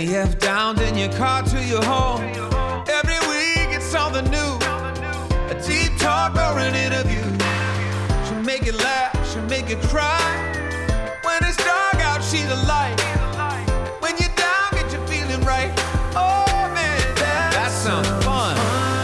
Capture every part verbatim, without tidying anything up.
N E F Downs in your car to your home. Every week it's on the news. A deep talk or an interview. She'll make you laugh, she'll make you cry. When it's dark out, she's a light. When you're down, get you feeling right. Oh man, that, that sounds fun.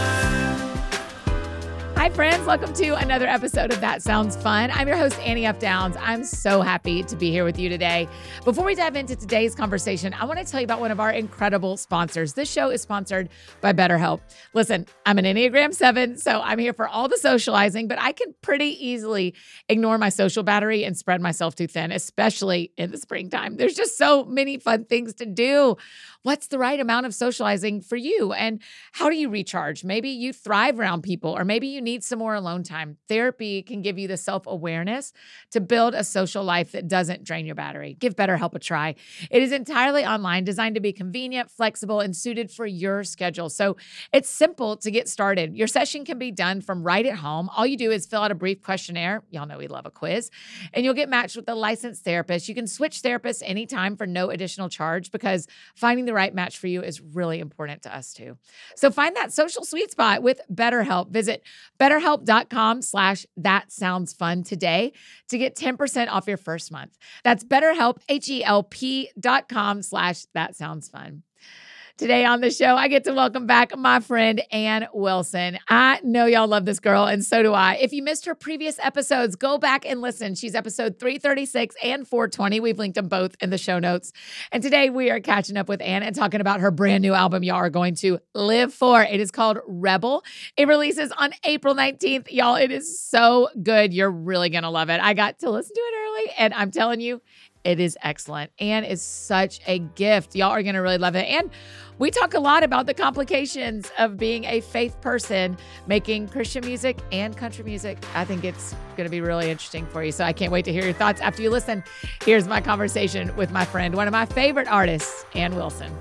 Hi, friends. Welcome to another episode of That Sounds Fun. I'm your host, Annie F. Downs. I'm so happy to be here with you today. Before we dive into today's conversation, I want to tell you about one of our incredible sponsors. This show is sponsored by BetterHelp. Listen, I'm an Enneagram seven, so I'm here for all the socializing, but I can pretty easily ignore my social battery and spread myself too thin, especially in the springtime. There's just so many fun things to do. What's the right amount of socializing for you? And how do you recharge? Maybe you thrive around people, or maybe you need some more alone time. Therapy can give you the self-awareness to build a social life that doesn't drain your battery. Give BetterHelp a try. It is entirely online, designed to be convenient, flexible, and suited for your schedule. So it's simple to get started. Your session can be done from right at home. All you do is fill out a brief questionnaire. Y'all know we love a quiz. And you'll get matched with a licensed therapist. You can switch therapists anytime for no additional charge, because finding the right match for you is really important to us too. So find that social sweet spot with BetterHelp. Visit betterhelp.com slash that sounds fun today to get ten percent off your first month. That's BetterHelp, H-E-L-P dot com slash that sounds fun. Today on the show, I get to welcome back my friend, Ann Wilson. I know y'all love this girl, and so do I. If you missed her previous episodes, go back and listen. She's episode three thirty-six and four twenty. We've linked them both in the show notes. And today we are catching up with Ann and talking about her brand new album y'all are going to live for. It is called Rebel. It releases on April nineteenth. Y'all, it is so good. You're really going to love it. I got to listen to it early, and I'm telling you, it is excellent. Ann is such a gift. Y'all are going to really love it. And we talk a lot about the complications of being a faith person, making Christian music and country music. I think it's going to be really interesting for you. So I can't wait to hear your thoughts after you listen. Here's my conversation with my friend, one of my favorite artists, Ann Wilson.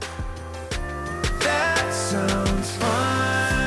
That sounds fun.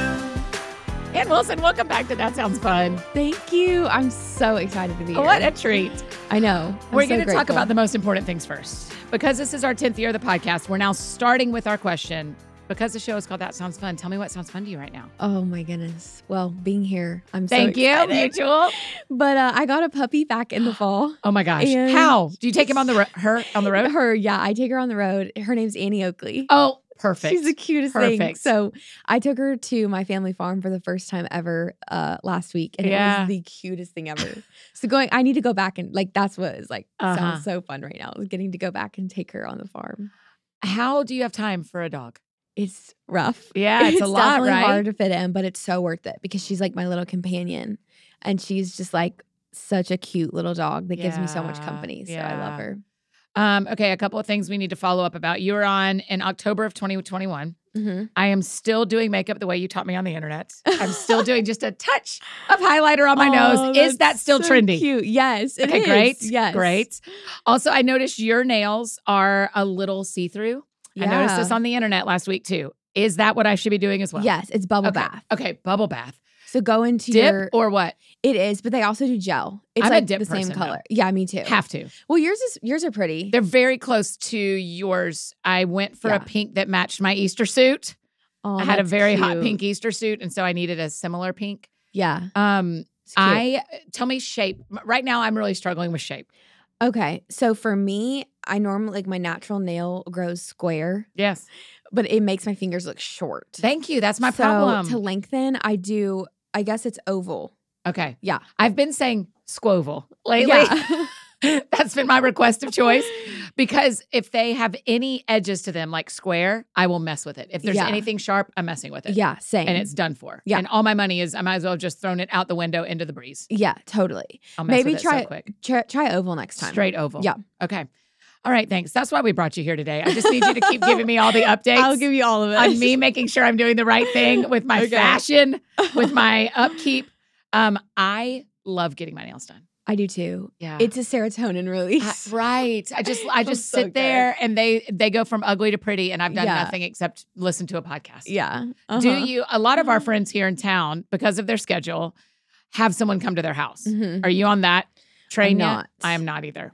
Ann Wilson, welcome back to That Sounds Fun. Thank you. I'm so excited to be here. What a treat. I know. I'm We're so going to talk grateful. about the most important things first. Because this is our tenth year of the podcast, we're now starting with our question. Because the show is called That Sounds Fun, tell me what sounds fun to you right now. Oh my goodness. Well, being here, I'm Thank so you, excited. mutual. But uh, I got a puppy back in the fall. Oh my gosh. And- How? Do you take him on the ro- her on the road? Her, yeah, I take her on the road. Her name's Annie Oakley. Oh, perfect. She's the cutest thing. Perfect. So I took her to my family farm for the first time ever uh, last week. And Yeah. it was the cutest thing ever. So going, I need to go back and like, that's what is like, Uh-huh. sounds so fun right now. is Getting to go back and take her on the farm. How do you have time for a dog? It's rough. Yeah, it's, a lot, definitely right? hard to fit in, but it's so worth it because she's like my little companion, and she's just like such a cute little dog that gives me so much Yeah, company. So I yeah. love her. Um, okay, a couple of things we need to follow up about. You were on in October of twenty twenty-one. Mm-hmm. I am still doing makeup the way you taught me on the internet. I'm still doing just a touch of highlighter on my nose. Is that still so trendy? Cute. Yes. it Okay, is. great. Yes. Great. Also, I noticed your nails are a little see-through. I noticed this on the internet last week too. Is that what I should be doing as well? Yes, it's bubble Okay. bath. Okay, bubble bath. So go into Dip your. or what? It is, but they also do gel. It's I'm a like dip the same person, color. though. Yeah, me too. Have to. Well, yours is yours are pretty. They're very close to yours. I went for Yeah. a pink that matched my Easter suit. Oh, I had a that's very hot cute. pink Easter suit, and so I needed a similar pink. Yeah. Um, It's cute. I tell me shape. Right now, I'm really struggling with shape. Okay. So for me, I normally like my natural nail grows square, Yes. but it makes my fingers look short. Thank you. That's my So problem. to lengthen, I do, I guess it's oval. Okay. Yeah. I've been saying squoval lately. Yeah. That's been my request of choice because if they have any edges to them, like square, I will mess with it. If there's Yeah. anything sharp, I'm messing with it. yeah, same. And it's done for. Yeah. And all my money is, I might as well have just thrown it out the window into the breeze. yeah, totally. I'll mess Maybe with it try so quick. try, try oval next time. Straight oval. Yeah. Okay. All right. Thanks. That's why we brought you here today. I just need you to keep giving me all the updates. I'll give you all of it. on me making sure I'm doing the right thing with my Okay. fashion, with my upkeep. Um, I love getting my nails done. I do too. Yeah. It's a serotonin I- release. right. I just I just so sit good. there and they they go from ugly to pretty and I've done Yeah. nothing except listen to a podcast. yeah. Do Uh-huh. you a lot of our friends here in town, because of their schedule, have someone come to their house. Mhm. Are you on that train I'm yet? not. I am not either.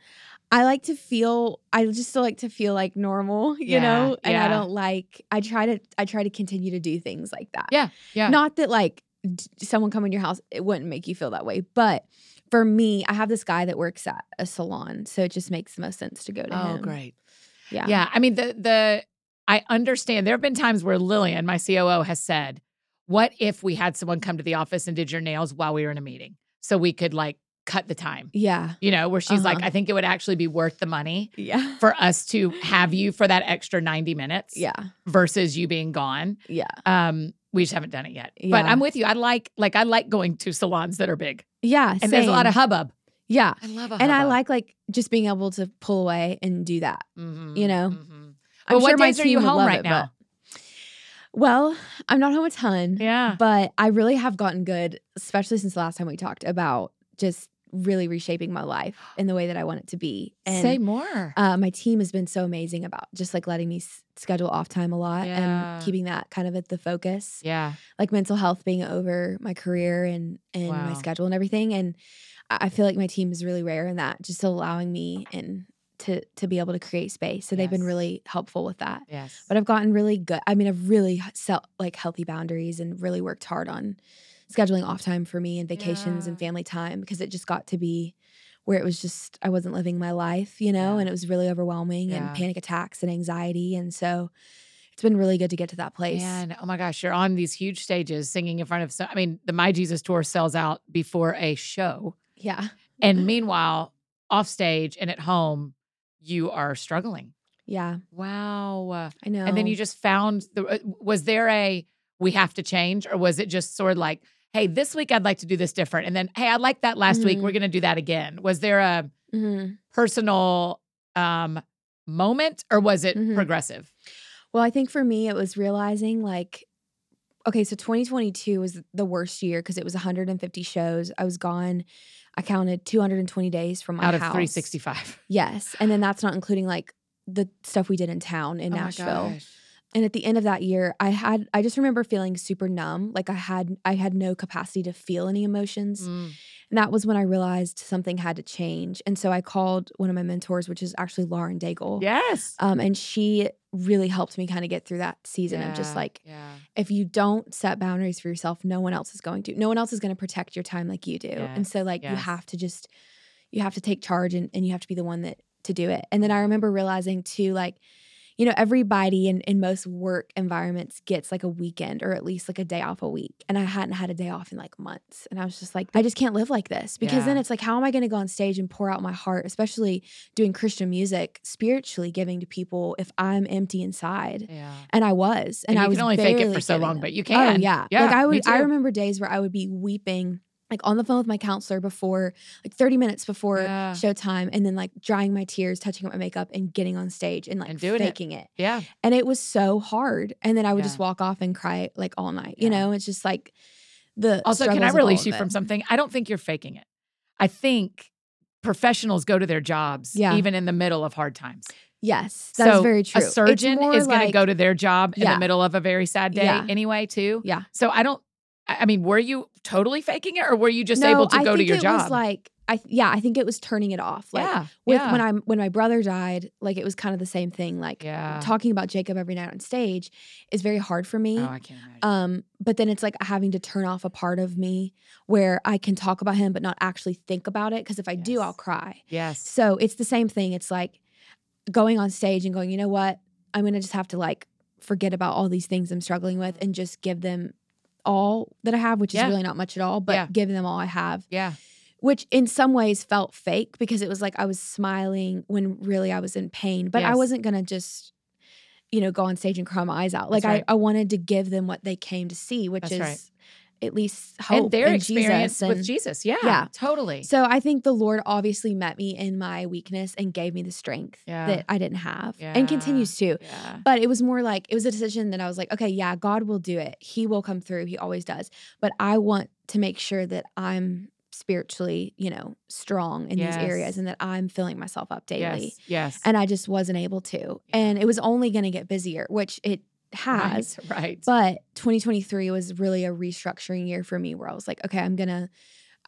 I like to feel, I just still like to feel like normal, you Yeah, know? And yeah. I don't like, I try to, I try to continue to do things like that. Yeah, yeah. Not that like d- someone come in your house, it wouldn't make you feel that way. But for me, I have this guy that works at a salon. So it just makes the most sense to go to Oh, him. great. Yeah. Yeah. I mean, the, the, I understand there have been times where Lillian, my C O O, has said, what if we had someone come to the office and did your nails while we were in a meeting? So we could like cut the time, Yeah. you know, where she's Uh-huh. like, I think it would actually be worth the money Yeah. for us to have you for that extra ninety minutes Yeah. versus you being gone. Yeah. Um, we just haven't done it yet. But Yeah. I'm with you. I like, like, I like going to salons that are big Yeah. and there's a lot of same. hubbub. Yeah. I love a And I hubbub. like like just being able to pull away and do that. Mhm, you know? mhm. I'm Well, what sure my days are team you would home love right it, now? but- Well, I'm not home a ton. Yeah. But I really have gotten good, especially since the last time we talked, about just really reshaping my life in the way that I want it to be. And Say more. uh, my team has been so amazing about just like letting me s- schedule off time a lot Yeah. and keeping that kind of at the focus. Yeah. Like mental health being over my career and and my Wow. schedule and everything. And I I feel like my team is really rare in that, just allowing me and to to be able to create space. So they've been Yes. really helpful with that. Yes. But I've gotten really good. I mean, I've really set like healthy boundaries and really worked hard on scheduling off time for me and vacations and Yeah. family time, because it just got to be where it was just, I wasn't living my life, you know, Yeah. and it was really overwhelming Yeah. and panic attacks and anxiety. And so it's been really good to get to that place. Man, oh my gosh, you're on these huge stages singing in front of, so, I mean, the My Jesus tour sells out before a show. Yeah. And meanwhile, off stage and at home, you are struggling. Yeah. Wow. I know. And then you just found the, uh, was there a, we have to change, or was it just sort of like, hey, this week I'd like to do this different. And then, hey, I liked that last week. Mhm. We're going to do that again. Was there a Mhm. personal um, moment, or was it Mhm. progressive? Well, I think for me, it was realizing like, okay, so twenty twenty-two was the worst year because it was one hundred fifty shows. I was gone. I counted two hundred twenty days from my Out of house. three sixty-five. Yes. And then that's not including like the stuff we did in town in Oh my Nashville. gosh. And at the end of that year, I had I just remember feeling super numb. Like I had I had no capacity to feel any emotions. Mm. And that was when I realized something had to change. And so I called one of my mentors, which is actually Lauren Daigle. Yes. Um, and she really helped me kind of get through that season of just Yeah, like, yeah. if you don't set boundaries for yourself, no one else is going to. No one else is going to protect your time like you do. And so Yes, like you yes. have to just you have to take charge and, and you have to be the one that to do it. And then I remember realizing too, like, you know, everybody in, in most work environments gets like a weekend or at least like a day off a week. And I hadn't had a day off in like months. And I was just like, I just can't live like this, because then Yeah. it's like, how am I going to go on stage and pour out my heart, especially doing Christian music, spiritually giving to people if I'm empty inside? Yeah. And I was, and, And I you was can only fake it barely for so giving long, them. but you Oh can. yeah, Yeah, like I me would. I too. remember days where I would be weeping, like on the phone with my counselor before, like thirty minutes before Yeah. showtime, and then like drying my tears, touching up my makeup, and getting on stage and like And doing it. faking it. Yeah. And it was so hard. And then I would Yeah. just walk off and cry like all night. Yeah. You know, it's just like the Also, can I struggles of release all you of from it. something? I don't think you're faking it. I think professionals go to their jobs Yeah. even in the middle of hard times. Yes, that's So very true. A It's surgeon more is going to like- go to their job in Yeah. the middle of a very sad day Yeah. anyway, too. Yeah. So I don't, I I mean, were you totally faking it, or were you just no, able to I go to think your it job? was like I yeah, I think it was turning it off. Like yeah. with yeah. when I when my brother died, like it was kind of the same thing. Like Yeah. talking about Jacob every night on stage is very hard for me. Oh, I can't imagine. Um, but then it's like having to turn off a part of me where I can talk about him but not actually think about it, because if I do, Yes. I'll cry. yes. So it's the same thing. It's like going on stage and going, you know what? I'm gonna just have to like forget about all these things I'm struggling with and just give them all that I have, which Yeah. is really not much at all, but Yeah. giving them all I have. Yeah. Which in some ways felt fake, because it was like I was smiling when really I was in pain. But I Yes. wasn't gonna just, you know, go on stage and cry my eyes out. Like That's right. I, I wanted to give them what they came to see, which That's is right. at least hope And their in experience Jesus. with And Jesus. Yeah. Yeah. Totally. so I think the Lord obviously met me in my weakness and gave me the strength Yeah. that I didn't have, Yeah. and continues to. Yeah. But it was more like, it was a decision that I was like, okay, yeah, God will do it. He will come through. He always does. But I want to make sure that I'm spiritually, you know, strong in Yes. these areas, and that I'm filling myself up daily. Yes. Yes. And I just wasn't able to. And it was only going to get busier, which it has. Right. Right. But twenty twenty-three was really a restructuring year for me, where I was like, okay, I'm going to,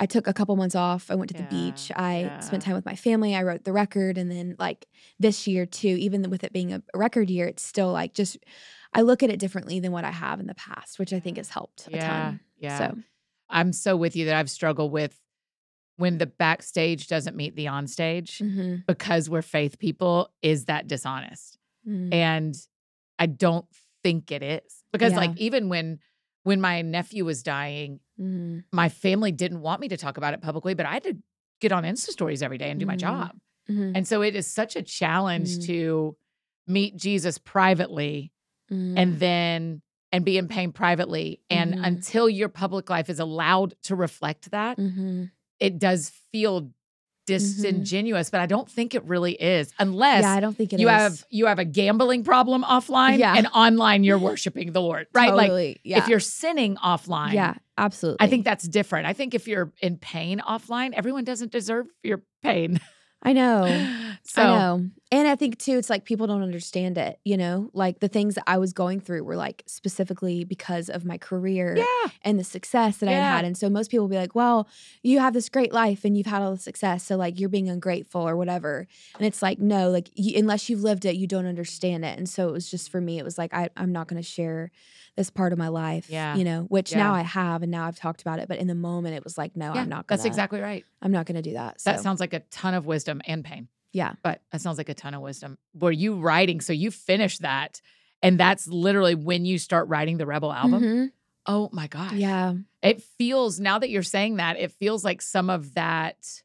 I took a couple months off. I went to the Yeah, beach. I yeah. spent time with my family. I wrote the record. And then like this year too, even with it being a record year, it's still like just, I look at it differently than what I have in the past, which I think has helped a Yeah, ton. yeah. So I'm so with you that I've struggled with when the backstage doesn't meet the onstage mm-hmm. because we're faith people, is that dishonest? mm. And I don't think it is. Because Yeah. like even when when my nephew was dying, Mm-hmm. my family didn't want me to talk about it publicly, but I had to get on Insta stories every day and do my Mhm. job. Mm-hmm. And so it is such a challenge Mhm. to meet Jesus privately Mm-hmm. and then and be in pain privately. And Mhm. until your public life is allowed to reflect that, Mm-hmm. it does feel disingenuous, but I don't think it really is, unless Yeah, I don't think it you is. have you have a gambling problem offline Yeah. and online you're worshiping the Lord, right? Like Totally. yeah. if you're sinning offline, yeah, absolutely. I think that's different. I think if you're in pain offline, everyone doesn't deserve your pain. I know. So I know. And I think too, it's like people don't understand it, you know, like the things that I was going through were like specifically because of my career yeah, and the success that I Yeah. had had. And so most people will be like, well, you have this great life and you've had all the success. So like you're being ungrateful or whatever. And it's like, no, like you, unless you've lived it, you don't understand it. And so it was just for me, it was like, I, I'm not going to share this part of my life, Yeah. you know, which Yeah. now I have. And now I've talked about it. But in the moment, it was like, no, yeah, I'm not going that's to, exactly right. I'm not going to do that. So That sounds like a ton of wisdom and pain. yeah. But that sounds like a ton of wisdom. Were you writing? So you finished that, and that's literally when you start writing the Rebel album. Mhm. Oh my gosh. Yeah. It feels, now that you're saying that, it feels like some of that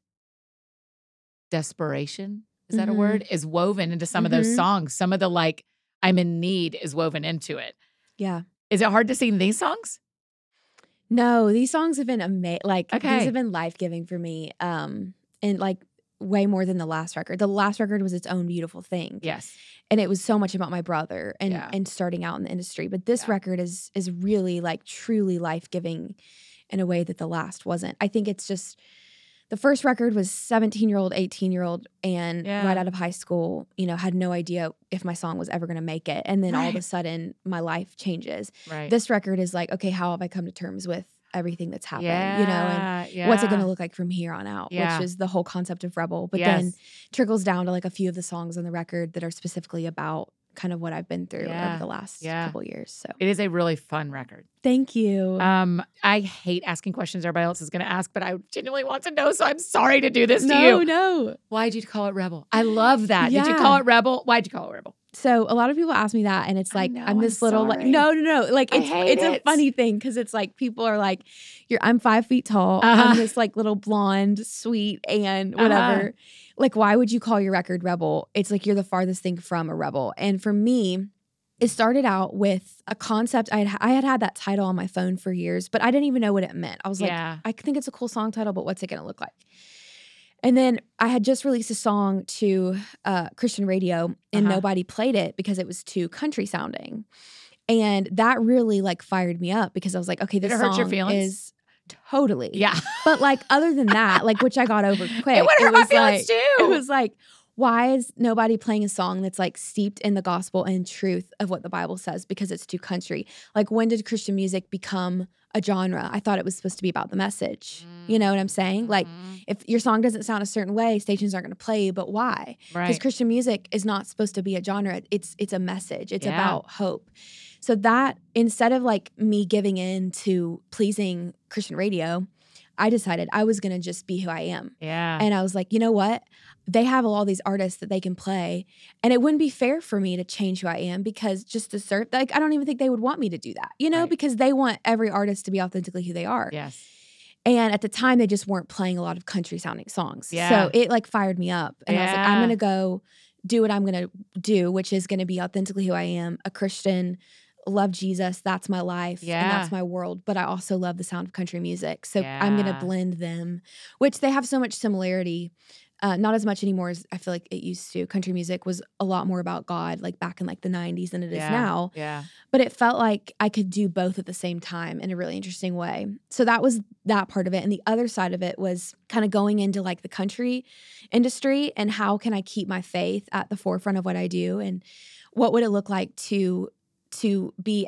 desperation, is that a Mhm. word, is woven into some of those Mhm. songs. Some of the like, I'm in need is woven into it. Yeah. Is it hard to sing these songs? No, these songs have been amazing. Like Okay. these have been life giving for me. Um, and like way more than the last record. The last record was its own beautiful thing. Yes. And it was so much about my brother and Yeah. and starting out in the industry. But this Yeah. record is is really like truly life giving in a way that the last wasn't. I think it's just the first record was seventeen year old, eighteen year old, and Yeah. right out of high school, you know, had no idea if my song was ever going to make it. And then all of a Right. sudden, my life changes. Right. This record is like, okay, how have I come to terms with everything that's happened? You know, and yeah. what's it going to look like from here on out, Yeah. which is the whole concept of Rebel. But Yes. then trickles down to like a few of the songs on the record that are specifically about kind of what I've been through Yeah. over the last Yeah. couple years. So It is a really fun record. thank you. Um, I hate asking questions everybody else is going to ask, but I genuinely want to know, so I'm sorry to do this to no, you. no. Why'd you call it Rebel? I love that. Did you Yeah. call it Rebel? Why'd you call it Rebel? So a lot of people ask me that, and it's I like know, I'm this I'm little like sorry. no, no, no. Like I it's hate it's a it. funny thing because it's like people are like, "You're I'm five feet tall. Uh-huh. I'm this like little blonde, sweet, and whatever." Uh-huh. Like, why would you call your record Rebel? It's like you're the farthest thing from a rebel. And for me, it started out with a concept. I had I had had that title on my phone for years, but I didn't even know what it meant. I was like, Yeah. I think it's a cool song title, but what's it going to look like? And then I had just released a song to uh, Christian radio, and Uh-huh. nobody played it because it was too country sounding. And that really like fired me up because I was like, okay, Did this it hurt song your feelings? is totally. Yeah. But like other than that, like which I got over quick. It would hurt my was feelings like, too. It was like, why is nobody playing a song that's like steeped in the gospel and truth of what the Bible says because it's too country? Like when did Christian music become a genre? I thought it was supposed to be about the message. You know what I'm saying? Like Mhm. if your song doesn't sound a certain way, stations aren't going to play you, but why? Because Right. Christian music is not supposed to be a genre. It's it's a message. It's Yeah. about hope. So that instead of like me giving in to pleasing Christian radio, I decided I was going to just be who I am. Yeah. And I was like, you know what? They have all these artists that they can play. And it wouldn't be fair for me to change who I am because just to serve, like, I don't even think they would want me to do that, you know, Right. because they want every artist to be authentically who they are. Yes. And at the time, they just weren't playing a lot of country sounding songs. Yeah. So it like fired me up. And I was like, I'm Yeah. going to go do what I'm going to do, which is going to be authentically who I am, a Christian, love Jesus. That's my life. Yeah. And that's my world. But I also love the sound of country music. So I'm going Yeah. to blend them, which they have so much similarity. Uh, not as much anymore as I feel like it used to. Country music was a lot more about God, like back in like the nineties than it is Yeah. now. Yeah. But it felt like I could do both at the same time in a really interesting way. So that was that part of it. And the other side of it was kind of going into like the country industry and how can I keep my faith at the forefront of what I do and what would it look like to to be a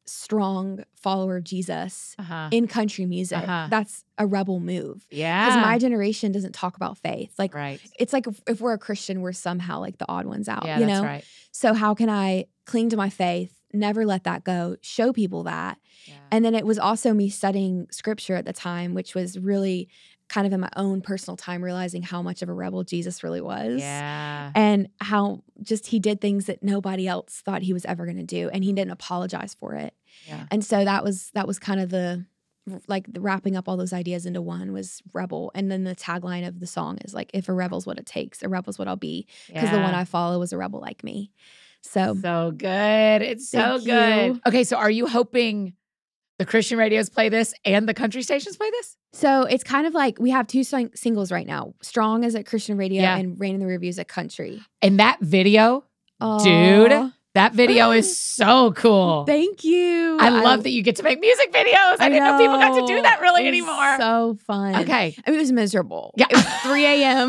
strong follower of Jesus Uh-huh. in country music, Uh-huh. that's a rebel move. Yeah. Because my generation doesn't talk about faith. Like, Right. it's like if, if we're a Christian, we're somehow like the odd ones out, Yeah, you that's know? right. So how can I cling to my faith, never let that go, show people that? Yeah. And then it was also me studying scripture at the time, which was really kind of in my own personal time, realizing how much of a rebel Jesus really was. Yeah. And how just he did things that nobody else thought he was ever going to do. And he didn't apologize for it. Yeah. And so that was that was kind of the like the wrapping up all those ideas into one was rebel. And then the tagline of the song is like, if a rebel's what it takes, a rebel's what I'll be. Because the one Yeah. I follow was a rebel like me. So So good. It's so Thank good. you. Okay, so are you hoping the Christian radios play this and the country stations play this? So it's kind of like we have two sing- singles right now. Strong is at Christian radio Yeah. and Rain in the Reviews at country. And that video, Aw, dude, that video is so cool. Thank you. I love that you get to make music videos. I, didn't know people got to do that really It was anymore. So fun. Okay. I mean, it was miserable. Yeah. It was three a.m.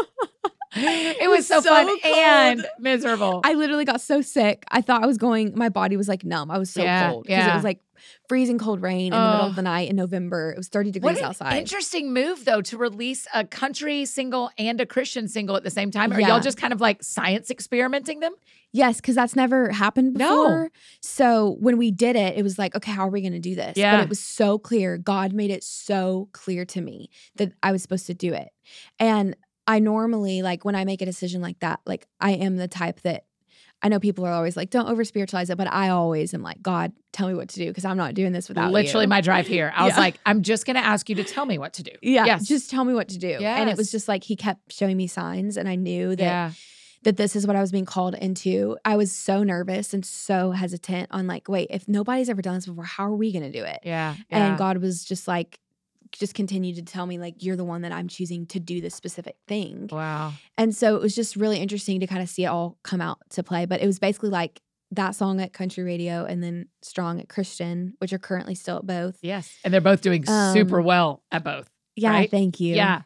It was so, so fun cold. and miserable. I literally got so sick. I thought I was going, my body was like numb. I was so Yeah, cold because yeah. it was like freezing cold rain in the middle Oh. of the night in November. It was thirty What degrees an outside. interesting move, though, to release a country single and a Christian single at the same time. Are Yeah. y'all just kind of like science experimenting them? Yes, because that's never happened No. before. So when we did it, it was like, okay, how are we going to do this? Yeah. But it was so clear. God made it so clear to me that I was supposed to do it. And I normally, like, when I make a decision like that, like, I am the type that I know people are always like, don't over spiritualize it. But I always am like, God, tell me what to do because I'm not doing this without Literally you. my drive here. I was Yeah. like, I'm just going to ask you to tell me what to do. Yeah, Yes. just tell me what to do. And it was Yes. just like he kept showing me signs, and I knew that Yeah. that this is what I was being called into. I was so nervous and so hesitant on like, wait, if nobody's ever done this before, how are we going to do it? Yeah. And yeah. God was just like, just continued to tell me like, you're the one that I'm choosing to do this specific thing. Wow. And so it was just really interesting to kind of see it all come out to play. But it was basically like that song at country radio and then Strong at Christian, which are currently still at both. Yes. And they're both doing super Um, well at both. Yeah, right? thank you. Yeah.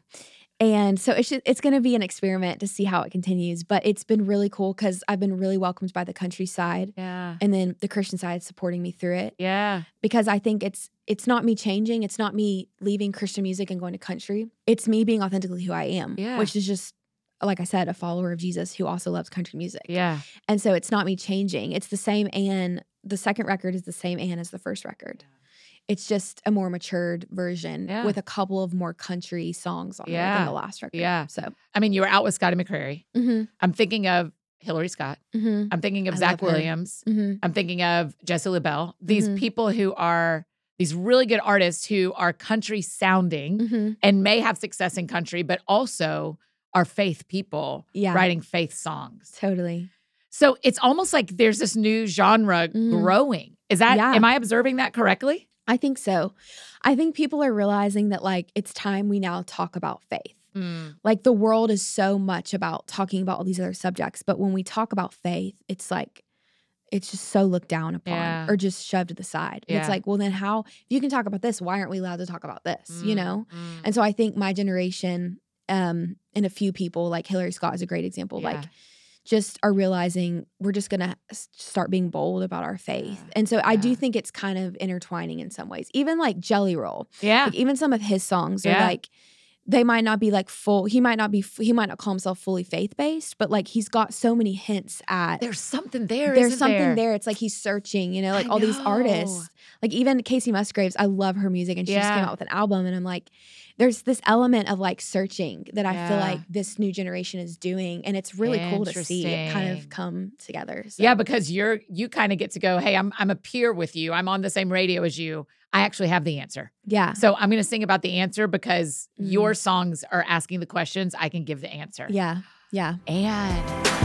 And so it's just, it's going to be an experiment to see how it continues. But it's been really cool because I've been really welcomed by the countryside, Yeah. and then the Christian side supporting me through it. Yeah. Because I think it's it's not me changing. It's not me leaving Christian music and going to country. It's me being authentically who I am, Yeah. which is just, like I said, a follower of Jesus who also loves country music. Yeah. And so it's not me changing. It's the same Anne. The second record is the same Anne as the first record. It's just a more matured version Yeah. with a couple of more country songs on there Yeah. than the last record. Yeah. So, I mean, you were out with Scotty McCreery. mm-hmm, I'm thinking of Hillary Scott. mm-hmm, I'm thinking of I Zach love her. Williams. mm-hmm, I'm thinking of Jesse LaBelle. These Mhm. people who are these really good artists who are country sounding mm-hmm. and may have success in country, but also are faith people Yeah. writing faith songs. Totally. So it's almost like there's this new genre Mhm. growing. Is that, Yeah. am I observing that correctly? I think so. I think people are realizing that like it's time we now talk about faith. Like the world is so much about talking about all these other subjects, but when we talk about faith, it's like it's just so looked down upon Yeah. or just shoved to the side. And Yeah. it's like, well, then how if you can talk about this, why aren't we allowed to talk about this? You know? Mm. And so I think my generation, um, and a few people like Hillary Scott is a great example. Like Yeah. just are realizing we're just gonna s- start being bold about our faith. Yeah. And so I do Yeah. think it's kind of intertwining in some ways. Even like Jelly Roll, Yeah. like even some of his songs are Yeah. like they might not be like full. He might not be. f- He might not call himself fully faith based, but like he's got so many hints at. There's something there. There's isn't something there? there. It's like he's searching. You know, like I all these know. artists, like even Casey Musgraves. I love her music, and she just came Yeah. out with an album, and I'm like, there's this element of like searching that I feel Yeah. like this new generation is doing, and it's really cool to see it kind of Interesting. come together. So. Yeah, because you're you kind of get to go, hey, I'm I'm a peer with you. I'm on the same radio as you. I actually have the answer. yeah, So I'm going to sing about the answer because Mhm. your songs are asking the questions. I can give the answer. yeah, yeah. And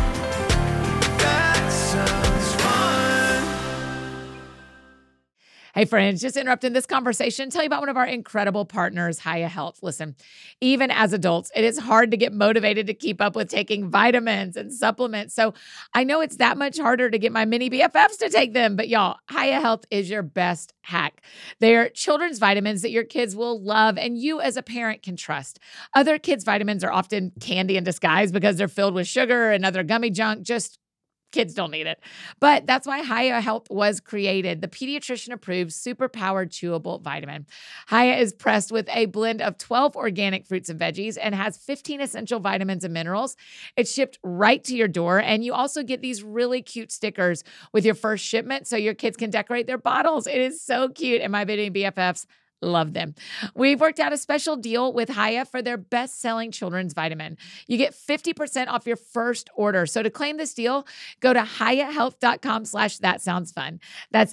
That sounds fun. hey, friends, just interrupting this conversation, tell you about one of our incredible partners, Hiya Health. Listen, even as adults, it is hard to get motivated to keep up with taking vitamins and supplements. So I know it's that much harder to get my mini B F Fs to take them, but y'all, Hiya Health is your best hack. They're children's vitamins that your kids will love and you as a parent can trust. Other kids' vitamins are often candy in disguise because they're filled with sugar and other gummy junk. Just kids don't need it. But that's why Hiya Health was created, the pediatrician-approved super-powered chewable vitamin. Hiya is pressed with a blend of twelve organic fruits and veggies and has fifteen essential vitamins and minerals. It's shipped right to your door, and you also get these really cute stickers with your first shipment so your kids can decorate their bottles. It is so cute, and my baby B F Fs love them. We've worked out a special deal with Hiya for their best-selling children's vitamin. You get fifty percent off your first order. So to claim this deal, go to hiyahealth.com slash that sounds fun. That's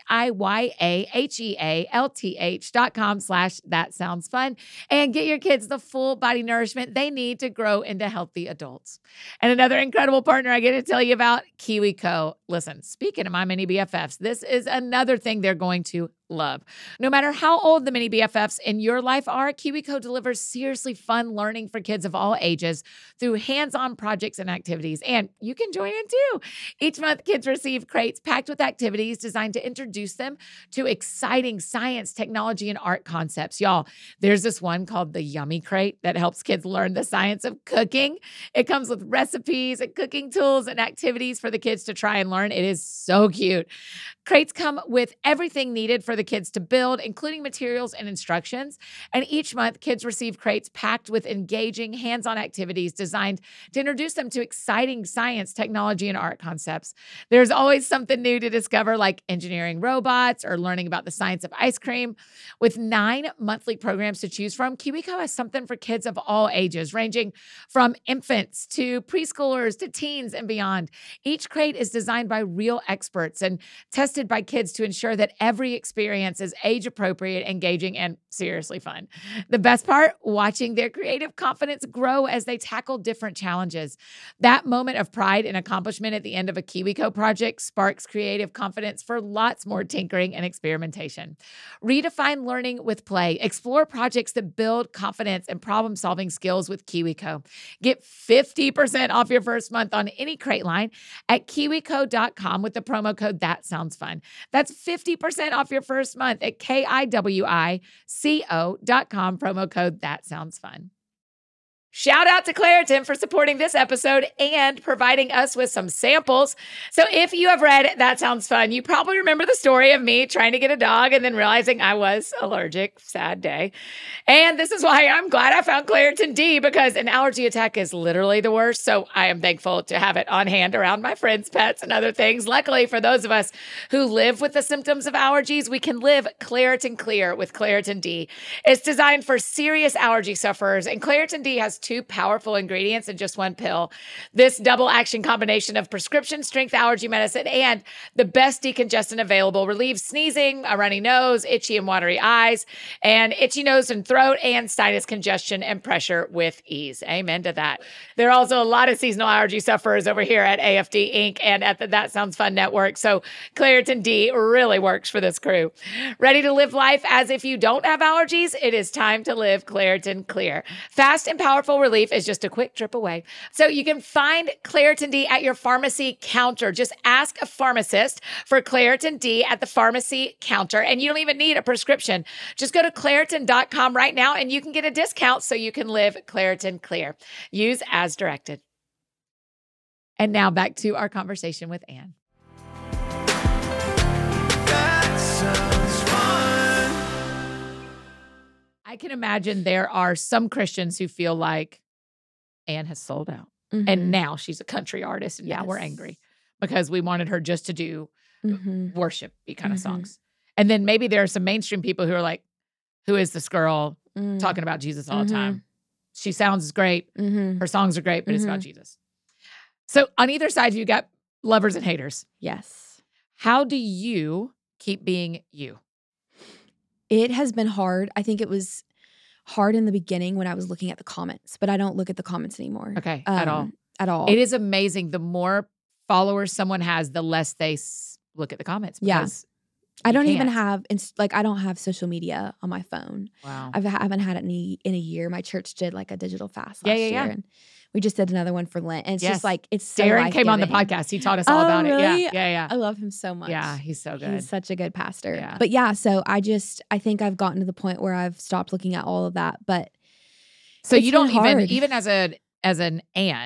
H-I-Y-A-H-E-A-L-T-H dot com slash that sounds fun. And get your kids the full body nourishment they need to grow into healthy adults. And another incredible partner I get to tell you about, KiwiCo. Listen, speaking of my mini B F Fs, this is another thing they're going to love. No matter how old the mini B F Fs in your life are, KiwiCo delivers seriously fun learning for kids of all ages through hands-on projects and activities. And you can join in too. Each month, kids receive crates packed with activities designed to introduce them to exciting science, technology, and art concepts. Y'all, there's this one called the Yummy Crate that helps kids learn the science of cooking. It comes with recipes and cooking tools and activities for the kids to try and learn. It is so cute. Crates come with everything needed for the kids to build, including materials and instructions. And each month, kids receive crates packed with engaging hands-on activities designed to introduce them to exciting science, technology, and art concepts. There's always something new to discover, like engineering robots or learning about the science of ice cream. With nine monthly programs to choose from, KiwiCo has something for kids of all ages, ranging from infants to preschoolers to teens and beyond. Each crate is designed by real experts and tested by kids to ensure that every experience is age-appropriate, engaging, and seriously fun. The best part, watching their creative confidence grow as they tackle different challenges. That moment of pride and accomplishment at the end of a KiwiCo project sparks creative confidence for lots more tinkering and experimentation. Redefine learning with play. Explore projects that build confidence and problem-solving skills with KiwiCo. Get fifty percent off your first month on any crate line at kiwico dot com with the promo code That Sounds Fun. That's fifty percent off your first month at K I W I C O dot com, promo code That Sounds Fun. Shout out to Claritin for supporting this episode and providing us with some samples. So if you have read That Sounds Fun, you probably remember the story of me trying to get a dog and then realizing I was allergic. Sad day. And this is why I'm glad I found Claritin D, because an allergy attack is literally the worst. So I am thankful to have it on hand around my friends' pets and other things. Luckily, for those of us who live with the symptoms of allergies, we can live Claritin Clear with Claritin D. It's designed for serious allergy sufferers, and Claritin D has two powerful ingredients in just one pill. This double action combination of prescription strength allergy medicine and the best decongestant available relieves sneezing, a runny nose, itchy and watery eyes, and itchy nose and throat, and sinus congestion and pressure with ease. Amen to that. There are also a lot of seasonal allergy sufferers over here at A F D Incorporated and at the That Sounds Fun Network. So Claritin D really works for this crew. Ready to live life as if you don't have allergies? It is time to live Claritin Clear. Fast and powerful relief is just a quick trip away. So you can find Claritin D at your pharmacy counter. Just ask a pharmacist for Claritin D at the pharmacy counter, and you don't even need a prescription. Just go to Claritin dot com right now and you can get a discount so you can live Claritin Clear. Use as directed. And now back to our conversation with Ann. That sounds fun. I can imagine there are some Christians who feel like Ann has sold out. Mhm. And now she's a country artist, and now we're Yes. angry because we wanted her just to do Mhm. worship-y kind of Mhm. songs. And then maybe there are some mainstream people who are like, who is this girl Mm. talking about Jesus all the Mhm. time? She sounds great. Mhm. Her songs are great, but it's about Mhm. Jesus. So on either side, you got lovers and haters. Yes. How do you keep being you? It has been hard. I think it was hard in the beginning when I was looking at the comments, but I don't look at the comments anymore. Okay, at all. Um, At all. It is amazing. The more followers someone has, the less they s- look at the comments. Yeah. because I you don't even can't. have ins- like I don't have social media on my phone. Wow. I've, I haven't had it in a, in a year. My church did like a digital fast Yeah, last yeah, year, yeah. and we just did another one for Lent. And it's Yes. just like it's so Darren came on the life-giving. podcast. He taught us all Oh, about it. really? Yeah, yeah, yeah. I love him so much. Yeah, he's so good. He's such a good pastor. Yeah. But yeah, so I just I think I've gotten to the point where I've stopped looking at all of that. But So it's you don't been even hard. even as a as an Ann,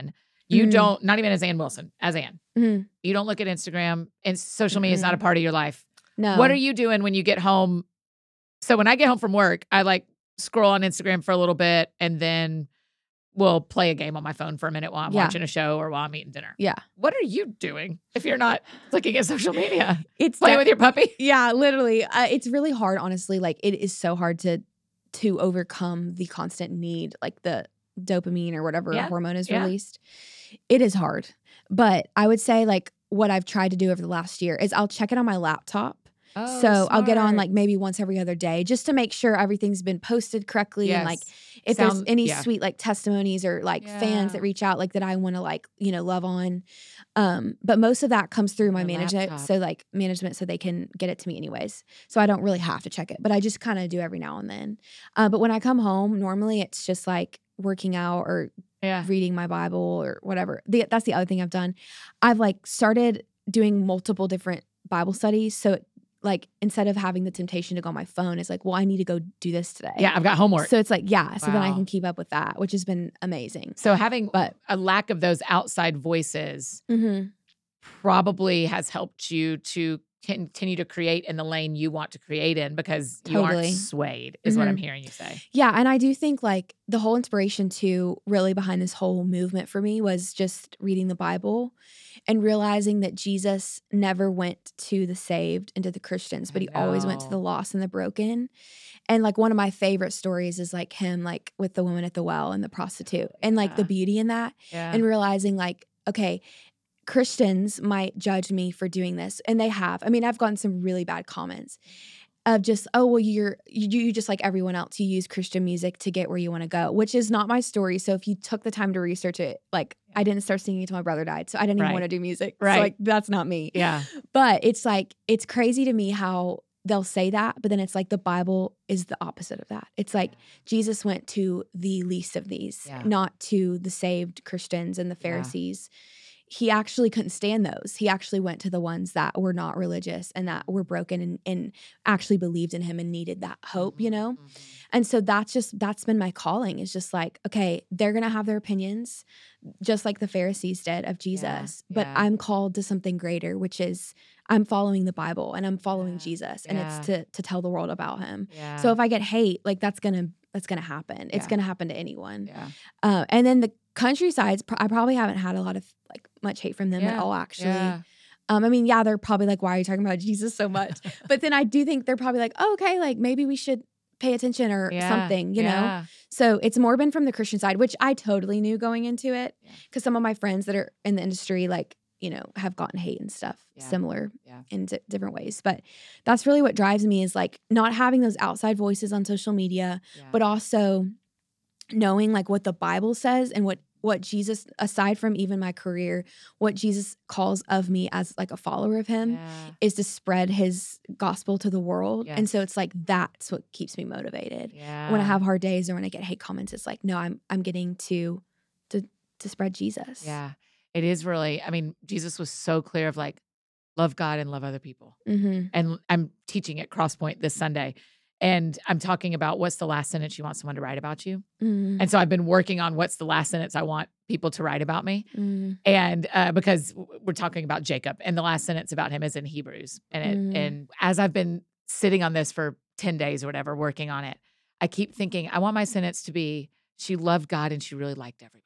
You Mhm. don't, not even as Ann Wilson, as Ann. Mhm. You don't look at Instagram, and social media is not a part of your life. No. What are you doing when you get home? So when I get home from work, I like scroll on Instagram for a little bit, and then we'll play a game on my phone for a minute while I'm Yeah. watching a show or while I'm eating dinner. Yeah. What are you doing if you're not looking at social media? It's Playing de- with your puppy? Yeah, literally. Uh, it's really hard, honestly. Like it is so hard to to overcome the constant need, like the dopamine or whatever Yeah, hormone is yeah. released. It is hard. But I would say like what I've tried to do over the last year is I'll check it on my laptop. Oh, so I'll get on smart. like maybe once every other day just to make sure everything's been posted correctly and like Yes. if there's Sound- any yeah. sweet like testimonies or like Yeah. fans that reach out like that I want to like, you know, love on. Um, but most of that comes through my Your management. laptop. So like management so they can get it to me anyways. So I don't really have to check it, but I just kind of do every now and then. Uh, but when I come home, normally it's just like working out or Yeah. reading my Bible or whatever. The, that's the other thing I've done. I've like started doing multiple different Bible studies. So it, like instead of having the temptation to go on my phone, it's like, well, I need to go do this today. Yeah, I've got homework. So, So it's like, yeah. So then I Wow. can keep up with that, which has been amazing. having But a lack of those outside voices mm-hmm. probably has helped you to continue to create in the lane you want to create in because you aren't Totally. swayed, is what I'm Mhm. hearing you say. Yeah, and I do think like the whole inspiration too, really behind this whole movement for me was just reading the Bible and realizing that Jesus never went to the saved and to the Christians, but I he always went to know. the lost and the broken. And like one of my favorite stories is like him like with the woman at the well and the prostitute and like the Yeah. beauty in that Yeah. and realizing like, okay, Christians might judge me for doing this, and they have. I mean, I've gotten some really bad comments of just, oh, well, you're you, you just like everyone else. You use Christian music to get where you want to go, which is not my story. So if you took the time to research it, like I didn't start singing until my brother died, so I didn't even Right. want to do music. Right. So like that's not me. yeah. But it's like it's crazy to me how they'll say that, but then it's like the Bible is the opposite of that. It's like Jesus went to the least of these, Yeah. not to the saved Christians and the Pharisees. He actually couldn't stand those. He actually went to the ones that were not religious and that were broken and, and actually believed in him and needed that hope, you know? Mhm. And so that's just, that's been my calling is just like, okay, they're going to have their opinions just like the Pharisees did of Jesus, but yeah. I'm called to something greater, which is I'm following the Bible and I'm following Yeah, Jesus and yeah. it's to, to tell the world about him. Yeah. So if I get hate, like that's going to, that's going to happen. It's Yeah. going to happen to anyone. yeah. Uh, and then the countrysides, pr- I probably haven't had a lot of like much hate from them at Yeah, all, actually. Yeah. Um, I mean, yeah, they're probably like, why are you talking about Jesus so much? But then I do think they're probably like, oh, okay, like maybe we should pay attention or Yeah, something, you know? yeah. So it's more been from the Christian side, which I totally knew going into it Yeah. because some of my friends that are in the industry, like, you know, have gotten hate and stuff Yeah. similar Yeah. in di- different ways. But that's really what drives me is like not having those outside voices on social media, Yeah. but also knowing like what the Bible says and what what Jesus, aside from even my career, what Jesus calls of me as like a follower of him Yeah. is to spread his gospel to the world. And so Yes. it's like that's what keeps me motivated. Yeah. When I have hard days or when I get hate comments, it's like, no, I'm I'm getting to to to spread Jesus. Yeah. It is really, I mean, Jesus was so clear of like, love God and love other people. Mm-hmm. And I'm teaching at Crosspoint this Sunday. And I'm talking about what's the last sentence you want someone to write about you. Mm-hmm. And so I've been working on what's the last sentence I want people to write about me. Mm-hmm. And uh, because w- we're talking about Jacob, and the last sentence about him is in Hebrews. And it, Mm. and as I've been sitting on this for ten days or whatever, working on it, I keep thinking, I want my sentence to be, she loved God and she really liked everybody.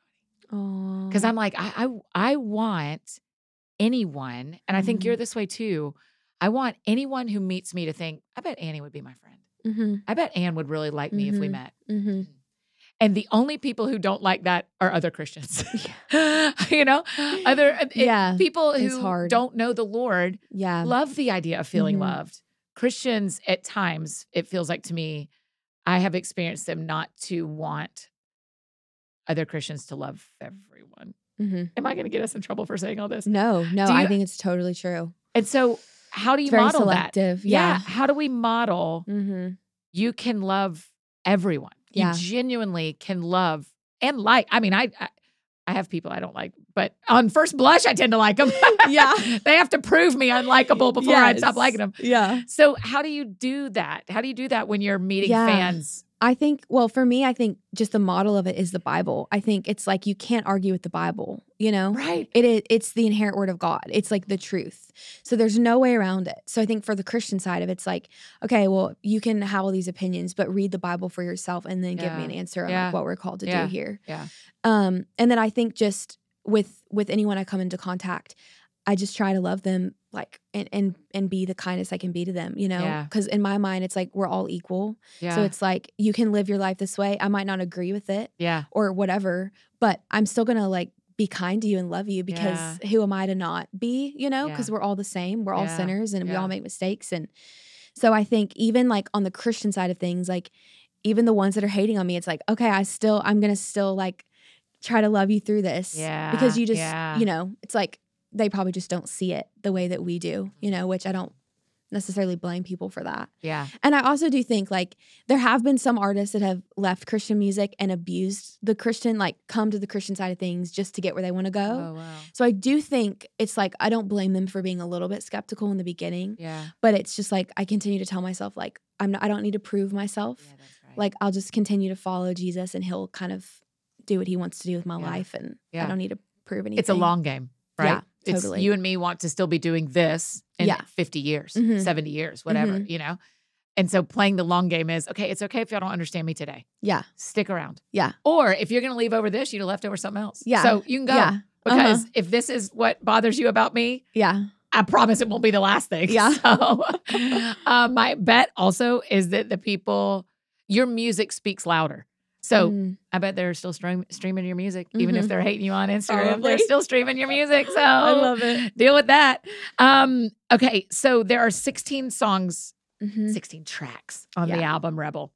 Oh. Because I'm like, I, I I want anyone, and I think Mhm. you're this way too. I want anyone who meets me to think, I bet Annie would be my friend. Mm-hmm. I bet Ann would really like me if we Mhm. met. Mm-hmm. And the only people who don't like that are other Christians. you know, other it- Yeah, people it's who hard. don't know the Lord Yeah. love the idea of feeling Mhm. loved. Christians, at times, it feels like to me, I have experienced them not to want other Christians to love everyone. Mm-hmm. Am I going to get us in trouble for saying all this? No, no, Do you- I think it's totally true. And so, how do you It's very model selective. that? Yeah. How do we model Mm-hmm. you can love everyone? Yeah. You genuinely can love and like. I mean, I, I I have people I don't like, but on first blush, I tend to like them. Yeah. They have to prove me unlikable before I stop Yes. liking them. Yeah. So how do you do that? How do you do that when you're meeting Yeah. fans I think, well, for me, I think just the model of it is the Bible. I think it's like you can't argue with the Bible, you know? Right. It is, it's the inherent word of God. It's like the truth. So there's no way around it. So I think for the Christian side of it, it's like, okay, well, you can have all these opinions, but read the Bible for yourself and then give me Yeah. an answer on Yeah. like what we're called to Yeah. do here. Yeah. Um, and then I think just with with anyone I come into contact, I just try to love them like and and and be the kindest I can be to them, you know? Yeah. Because in my mind, it's like we're all equal. Yeah. So it's like you can live your life this way. I might not agree with it yeah. or whatever, but I'm still gonna like be kind to you and love you because Yeah. who am I to not be, you know? Yeah. Because we're all the same. We're all Yeah. sinners and we Yeah. all make mistakes. And so I think even like on the Christian side of things, like even the ones that are hating on me, it's like, okay, I still, I'm gonna still like try to love you through this. Yeah, Because you just, yeah. you know, it's like they probably just don't see it the way that we do, you know, which I don't necessarily blame people for that. Yeah. And I also do think like there have been some artists that have left Christian music and abused the Christian, like come to the Christian side of things just to get where they want to go. Oh, wow. So I do think it's like I don't blame them for being a little bit skeptical in the beginning, Yeah. but it's just like I continue to tell myself like I'm not, I don't need to prove myself. Yeah, that's right. Like I'll just continue to follow Jesus and he'll kind of do what he wants to do with my Yeah. life and Yeah. I don't need to prove anything. It's a long game, right? Yeah, It's totally. you and me want to still be doing this in Yeah. fifty years, Mhm. seventy years, whatever, Mhm. you know? And so playing the long game is, okay, it's okay if y'all don't understand me today. Yeah. Stick around. Yeah. Or if you're going to leave over this, you'd have left over something else. Yeah. So you can go. Yeah. Because Uh-huh. if this is what bothers you about me, Yeah. I promise it won't be the last thing. Yeah. So uh, my bet also is that the people, your music speaks louder. So Mm. I bet they're still stream, streaming your music, even if Mhm. they're hating you on Instagram. Probably. They're still streaming your music. So I love it. deal with that. Um, okay, so there are sixteen songs, Mhm. sixteen tracks on the Yeah. album Rebel.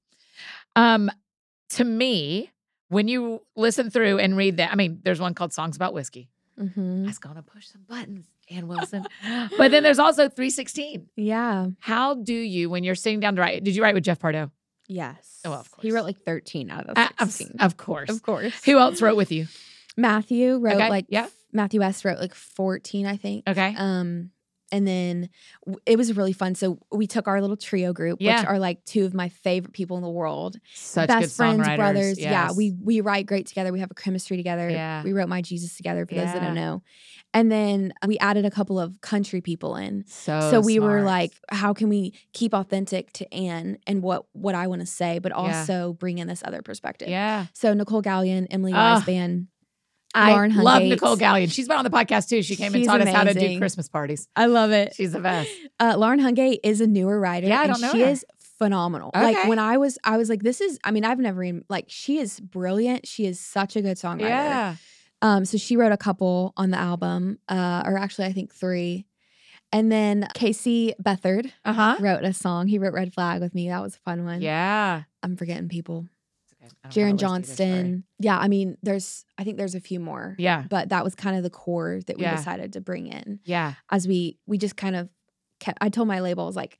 Um, to me, when you listen through and read that, I mean, there's one called Songs About Whiskey. Mhm. That's gonna push some buttons, Ann Wilson. But then there's also three sixteen. Yeah. How do you, when you're sitting down to write, did you write with Jeff Pardo? Yes. Oh, of He course. wrote like thirteen out of Uh, of, sixteen. of course. Of course. Who else wrote with you? Matthew wrote Okay, like yeah. Matthew West wrote like fourteen, I think. Okay. Um, and then w- it was really fun. So we took our little trio group, Yeah. which are like two of my favorite people in the world. Such Best good friends, songwriters. brothers. Yeah, Yes. we we write great together. We have a chemistry together. Yeah. We wrote My Jesus together for those that Yeah. don't know. And then we added a couple of country people in. so So we were smart. like, how can we keep authentic to Anne and what what I want to say, but also bring in this other perspective. yeah. So Nicole Gallion, Emily Ah. Weisband, I Lauren love Hungates. Nicole Gallion. She's been on the podcast too. She came and She's taught us how to do amazing. Christmas parties. I love it. She's the best. Uh, Lauren Hungate is a newer writer. Yeah, I and don't know she her. is phenomenal. Like Okay. when I was, I was like, this is. I mean, I've never even like. She is brilliant. She is such a good songwriter. Yeah. Um. So she wrote a couple on the album. Uh. Or actually, I think three. And then Casey Bethard Uh huh. wrote a song. He wrote Red Flag with me. That was a fun one. Yeah. I'm forgetting people. I don't have a Jaron list either, sorry. Johnston. Yeah. I mean, there's. I think there's a few more. Yeah. But that was kind of the core that we Yeah. decided to bring in. Yeah. As we we just kind of kept, I told my label, I was like,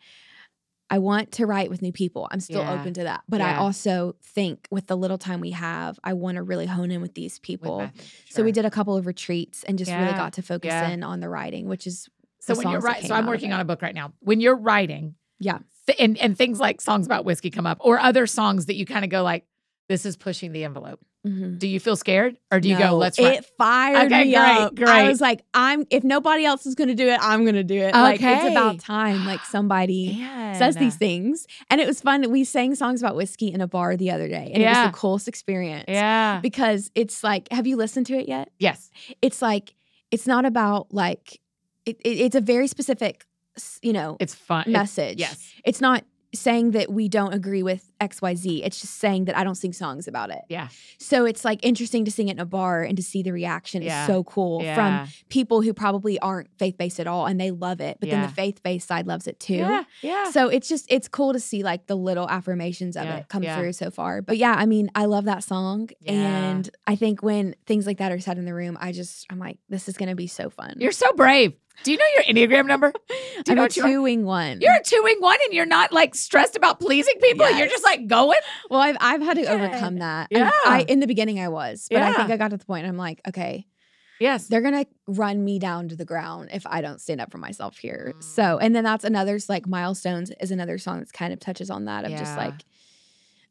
I want to write with new people. I'm still Yeah. open to that. But I Yeah. also think with the little time we have, I want to really hone in with these With people. Matthew, So we sure. did a couple of retreats and just really Yeah. got to focus Yeah. in on the writing, which is So the when you're songs that writing, came so I'm out of working it. on a book right now. When you're writing, Yeah. th- and and things like songs about whiskey come up, or other songs that you kind of go like, this is pushing the envelope. Mhm. Do you feel scared, or do you No, go, let's write? It fired Okay, me great, up. great. I was like, I'm if nobody else is gonna do it, I'm gonna do it. Like it's Okay. about time. Like somebody says these things. And it was fun. We sang songs about whiskey in a bar the other day. And it Yeah. was the coolest experience. Yeah. Because it's like, have you listened to it yet? Yes. It's like, it's not about like, it, it, it's a very specific, s- you know, It's fun. It's- message. yes. It's not saying that we don't agree with X Y Z. It's just saying that I don't sing songs about it. Yeah. So it's like interesting to sing it in a bar and to see the reaction Yeah. is so cool Yeah. from people who probably aren't faith-based at all and they love it. But then Yeah. the faith-based side loves it too. Yeah. Yeah. So it's just, it's cool to see like the little affirmations of Yeah, it come yeah. through so far. But yeah, I mean, I love that song. Yeah. And I think when things like that are said in the room, I just, I'm like, this is going to be so fun. You're so brave. Do you know your Enneagram number? Do you I'm know a what you are? two-wing one. You're a two-wing one and you're not like stressed about pleasing people. You're Yes. just like going. Well, I've, I've had to Good. overcome that. Yeah. And I, in the beginning I was, but I think Yeah. I got to the point I'm like, okay, Yes. they're going to run me down to the ground if I don't stand up for myself here. Mm. So, and then that's another, like Milestones is another song that's kind of touches on that of just Yeah. like,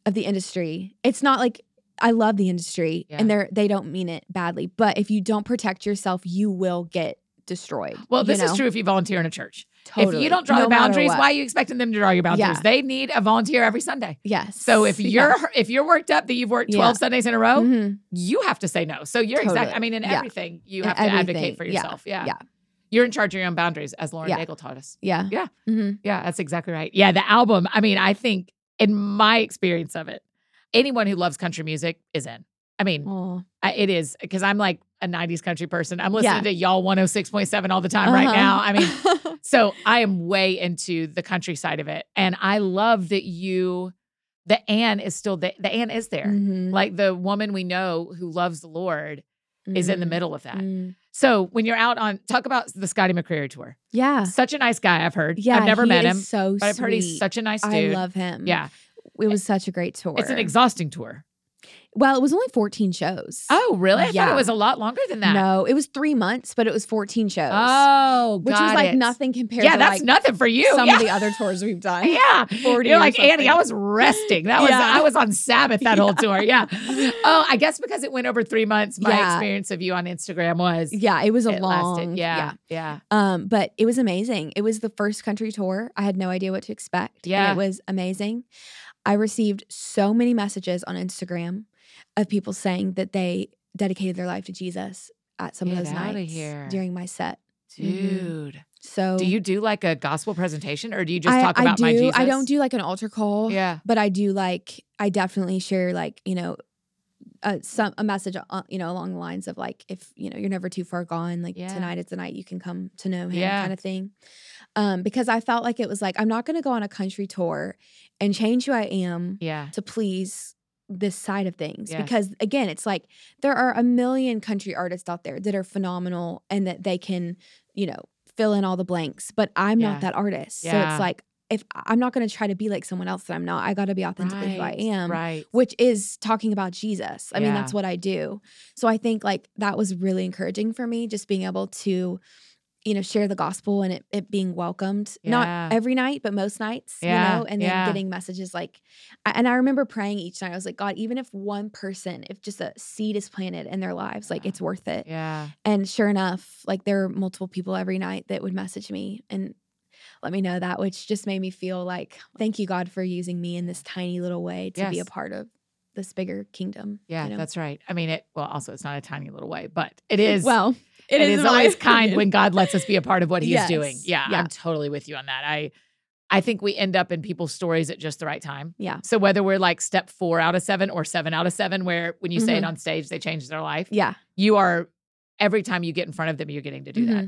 of the industry. It's not like I love the industry Yeah. and they're they don't mean it badly, but if you don't protect yourself, you will get destroyed. Well, you this is know? true if you volunteer in a church. Totally. If you don't draw No the matter boundaries, what. why are you expecting them to draw your boundaries? Yeah. They need a volunteer every Sunday. Yes. So if Yeah. you're if you're worked up that you've worked twelve Yeah. Sundays in a row, Mhm. you have to say no. So you're exact. Totally. I mean, in Yeah. everything, you In have to advocate everything. for Yeah. yourself. Yeah. Yeah. You're in charge of your own boundaries, as Lauren Yeah. Daigle taught us. Yeah. Yeah. Mhm. Yeah, that's exactly right. Yeah, the album, I mean, I think in my experience of it, anyone who loves country music is in. I mean, Aw. I, it is because I'm like a nineties country person. I'm listening Yeah. to y'all one oh six point seven all the time right Uh-huh. now. I mean, so I am way into the country side of it. And I love that you, the Anne is still there. The Anne is there. Mhm. Like the woman we know who loves the Lord is in the Mhm. middle of that. Mm. So when you're out on, talk about the Scotty McCreery tour. Yeah. Such a nice guy, I've heard. Yeah. I've never he met is him, So but I've heard he's sweet. such a nice dude. I love him. Yeah. It was such a great tour. It's an exhausting tour. Well, it was only fourteen shows. Oh, really? I thought Yeah. it was a lot longer than that. No, it was three months, but it was fourteen shows. Oh, which was got like it. nothing compared Yeah, to that's like nothing for you. some yeah. of the other tours we've done. Yeah. forty You're or like, Annie, something. I was resting. That was, Yeah. I was on Sabbath that whole tour. Yeah. Oh, I guess because it went over three months, my Yeah. experience of you on Instagram was Yeah, it was a it long. lasted. Yeah. Yeah. Um, but it was amazing. It was the first country tour. I had no idea what to expect. Yeah. And it was amazing. I received so many messages on Instagram of people saying that they dedicated their life to Jesus at some Get of those outta nights here. during my set. Dude. So Do you do like a gospel presentation or do you just I, talk I about do, my Jesus? I don't do like an altar call. Yeah. But I do like, I definitely share like, you know, uh, some a message, uh, you know, along the lines of like, if, you know, you're never too far gone, like Yeah. tonight is the night you can come to know him Yeah. kind of thing. Um, because I felt like it was like, I'm not going to go on a country tour and change who I am Yeah. to please this side of things. Yes. Because again, it's like there are a million country artists out there that are phenomenal and that they can, you know, fill in all the blanks, but I'm Yeah. not that artist. So Yeah. it's like, if I'm not going to try to be like someone else that I'm not, I got to be authentically who I Right. am, Right. which is talking about Jesus. I mean, Yeah. that's what I do. So I think like that was really encouraging for me, just being able to, you know, share the gospel and it, it being welcomed, Yeah. not every night, but most nights, Yeah. you know, and then Yeah. getting messages like, I- and I remember praying each night. I was like, God, even if one person, if just a seed is planted in their lives, like it's worth it. Yeah. And sure enough, like there were multiple people every night that would message me and let me know that, which just made me feel like, thank you, God, for using me in this tiny little way to be a Yes. part of this bigger kingdom. Yeah, you know? that's right. I mean, it, well, also it's not a tiny little way, but it is. well, it is in my always kind opinion. when God lets us be a part of what he's Yes. doing. Yeah, Yeah. I'm totally with you on that. I I think we end up in people's stories at just the right time. Yeah. So whether we're like step four out of seven or seven out of seven, where when you say it Mhm. on stage, they change their life. Yeah. You are, every time you get in front of them, you're getting to do that. Mhm.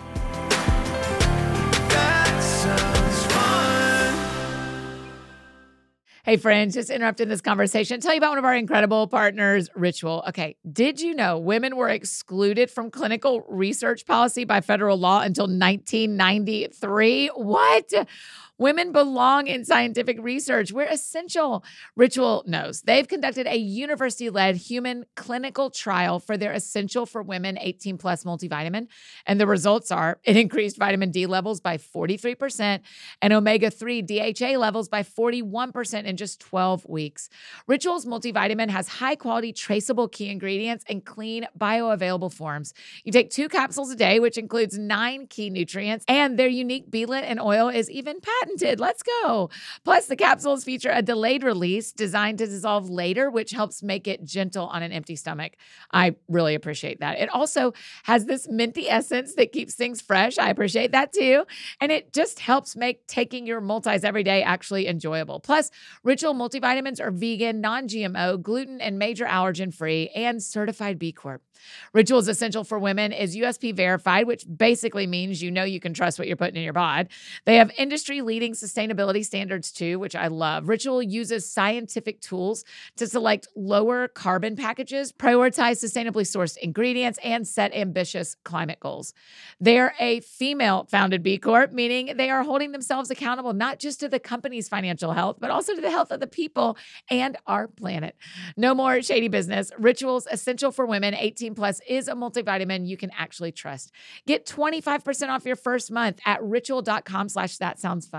That sounds fun. Hey, friends, just interrupting this conversation. Tell you about one of our incredible partners, Ritual. Okay, did you know women were excluded from clinical research policy by federal law until nineteen ninety-three? What? Women belong in scientific research. We're essential. Ritual knows. They've conducted a university-led human clinical trial for their Essential for Women eighteen plus multivitamin. And the results are it increased vitamin D levels by forty-three percent and omega three D H A levels by forty-one percent in just twelve weeks. Ritual's multivitamin has high-quality, traceable key ingredients and clean, bioavailable forms. You take two capsules a day, which includes nine key nutrients, and their unique beelet and oil is even patented. Let's go. Plus, the capsules feature a delayed release designed to dissolve later, which helps make it gentle on an empty stomach. I really appreciate that. It also has this minty essence that keeps things fresh. I appreciate that too. And it just helps make taking your multis every day actually enjoyable. Plus, Ritual multivitamins are vegan, non-G M O, gluten and major allergen free, and certified B Corp. Ritual's Essential for Women is U S P verified, which basically means you know you can trust what you're putting in your bod. They have industry-leading sustainability standards too, which I love. Ritual uses scientific tools to select lower carbon packages, prioritize sustainably sourced ingredients, and set ambitious climate goals. They're a female-founded B Corp, meaning they are holding themselves accountable not just to the company's financial health, but also to the health of the people and our planet. No more shady business. Ritual's Essential for Women eighteen plus is a multivitamin you can actually trust. Get twenty-five percent off your first month at ritual.com slash that sounds fun.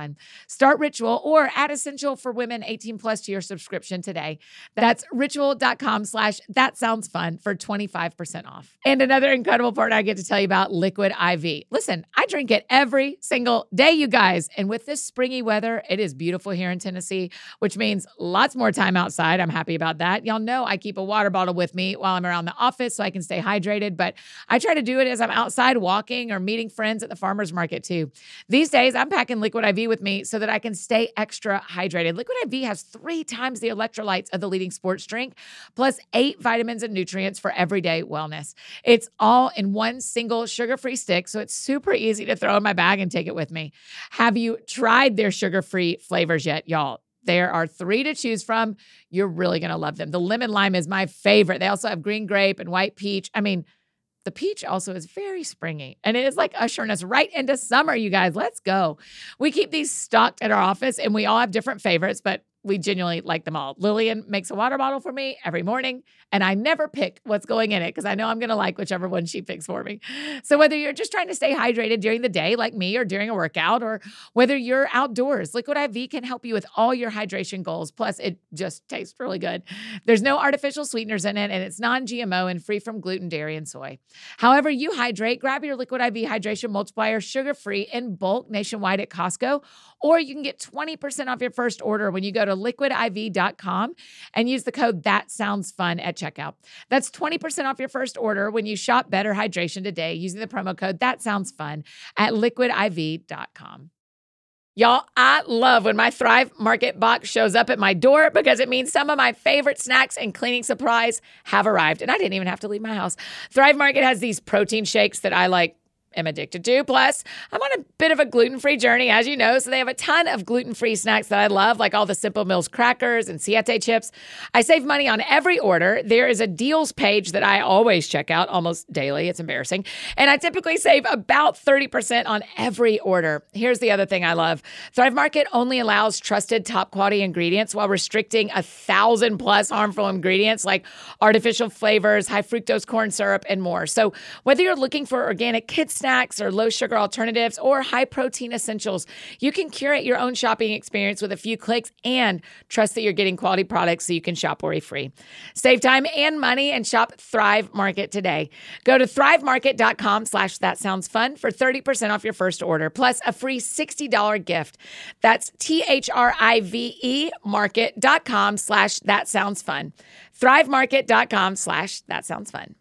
fun. Start Ritual or add Essential for Women eighteen plus to your subscription today. That's ritual.com slash that sounds fun for twenty-five percent off. And another incredible part I get to tell you about, Liquid I V. Listen, I drink it every single day, you guys. And with this springy weather, it is beautiful here in Tennessee, which means lots more time outside. I'm happy about that. Y'all know I keep a water bottle with me while I'm around the office so I can stay hydrated, but I try to do it as I'm outside walking or meeting friends at the farmer's market too. These days, I'm packing Liquid I V with me so that I can stay extra hydrated. Liquid I V has three times the electrolytes of the leading sports drink, plus eight vitamins and nutrients for everyday wellness. It's all in one single sugar-free stick, so it's super easy to throw in my bag and take it with me. Have you tried their sugar-free flavors yet, y'all? There are three to choose from. You're really going to love them. The lemon lime is my favorite. They also have green grape and white peach. I mean, the peach also is very springy, and it is like ushering us right into summer, you guys. Let's go. We keep these stocked at our office, and we all have different favorites, but we genuinely like them all. Lillian makes a water bottle for me every morning, and I never pick what's going in it because I know I'm going to like whichever one she picks for me. So whether you're just trying to stay hydrated during the day like me or during a workout, or whether you're outdoors, Liquid I V can help you with all your hydration goals. Plus, it just tastes really good. There's no artificial sweeteners in it, and it's non-G M O and free from gluten, dairy, and soy. However you hydrate, grab your Liquid I V Hydration Multiplier sugar-free in bulk nationwide at Costco, or you can get twenty percent off your first order when you go to liquid I V dot com and use the code That Sounds Fun at checkout. That's twenty percent off your first order when you shop Better Hydration today using the promo code That Sounds Fun at liquid I V dot com. Y'all, I love when my Thrive Market box shows up at my door because it means some of my favorite snacks and cleaning supplies have arrived, and I didn't even have to leave my house. Thrive Market has these protein shakes that I like am addicted to. Plus, I'm on a bit of a gluten-free journey, as you know, so they have a ton of gluten-free snacks that I love, like all the Simple Mills crackers and Siete chips. I save money on every order. There is a deals page that I always check out almost daily. It's embarrassing. And I typically save about thirty percent on every order. Here's the other thing I love. Thrive Market only allows trusted top-quality ingredients while restricting a thousand plus harmful ingredients like artificial flavors, high fructose corn syrup, and more. So whether you're looking for organic kids snacks or low sugar alternatives or high protein essentials, you can curate your own shopping experience with a few clicks and trust that you're getting quality products so you can shop worry-free. Save time and money and shop Thrive Market today. Go to thrive market dot com slash that sounds fun for thirty percent off your first order, plus a free sixty dollars gift. That's T H R I V E market dot com slash that sounds fun. thrive market dot com slash that sounds fun.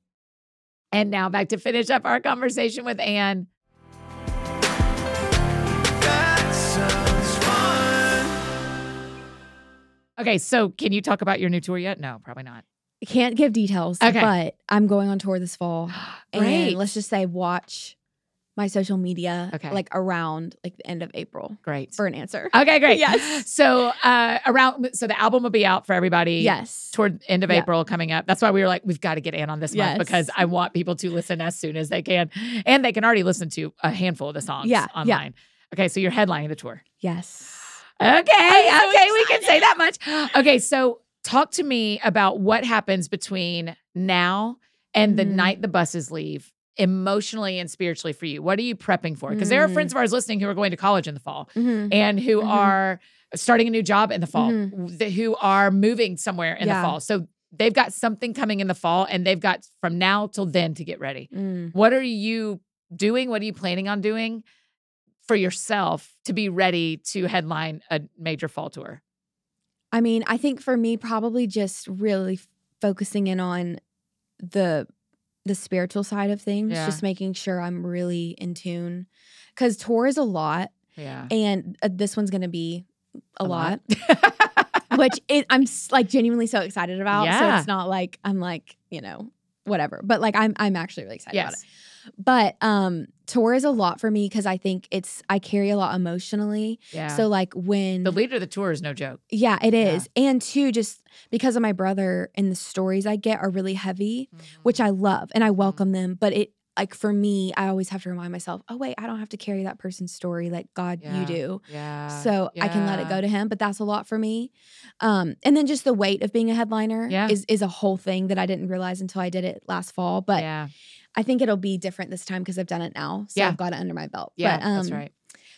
And now back to finish up our conversation with Ann. That sounds fun. Okay, so can you talk about your new tour yet? No, probably not. I can't give details, Okay. but I'm going on tour this fall. Great. And let's just say watch my social media Okay. like around like the end of April Great. for an answer. Okay, great. Yes. So uh, around, so the album will be out for everybody. Yes. Toward the end of Yeah. April coming up. That's why we were like, we've got to get Ann on this Yes. month because I want people to listen as soon as they can. And they can already listen to a handful of the songs Yeah, yeah. online. Okay, so you're headlining the tour. Yes. Okay, I'm so okay, we can say that much. Okay, so talk to me about what happens between now and the Mhm. night the buses leave, emotionally and spiritually for you. What are you prepping for? Because there are Mm. friends of ours listening who are going to college in the fall Mhm. and who Mhm. are starting a new job in the fall, Mhm. th- who are moving somewhere in Yeah. the fall. So they've got something coming in the fall and they've got from now till then to get ready. Mm. What are you doing? What are you planning on doing for yourself to be ready to headline a major fall tour? I mean, I think for me, probably just really f- focusing in on the the spiritual side of things, Yeah. just making sure I'm really in tune. Because tour is a lot, Yeah. and uh, this one's going to be a, A lot, lot. which it, I'm s- like genuinely so excited about. So Yeah. it's not like I'm like, you know, whatever. But like I'm I'm actually really excited about Yes. it. But um tour is a lot for me because I think it's I carry a lot emotionally. Yeah. So like when the leader of the tour is no joke. yeah, it Yeah. is. And two, just because of my brother and the stories I get are really heavy, which I love and I welcome them. But it like for me, I always have to remind myself, oh wait, I don't have to carry that person's story like God, Yeah. you do. Yeah. So I can let it go to him, but that's a lot for me. Um, and then just the weight of being a headliner Yeah. is is a whole thing that I didn't realize until I did it last fall. But yeah. I think it'll be different this time because I've done it now. So Yeah. I've got it under my belt. Yeah. But, um, that's right.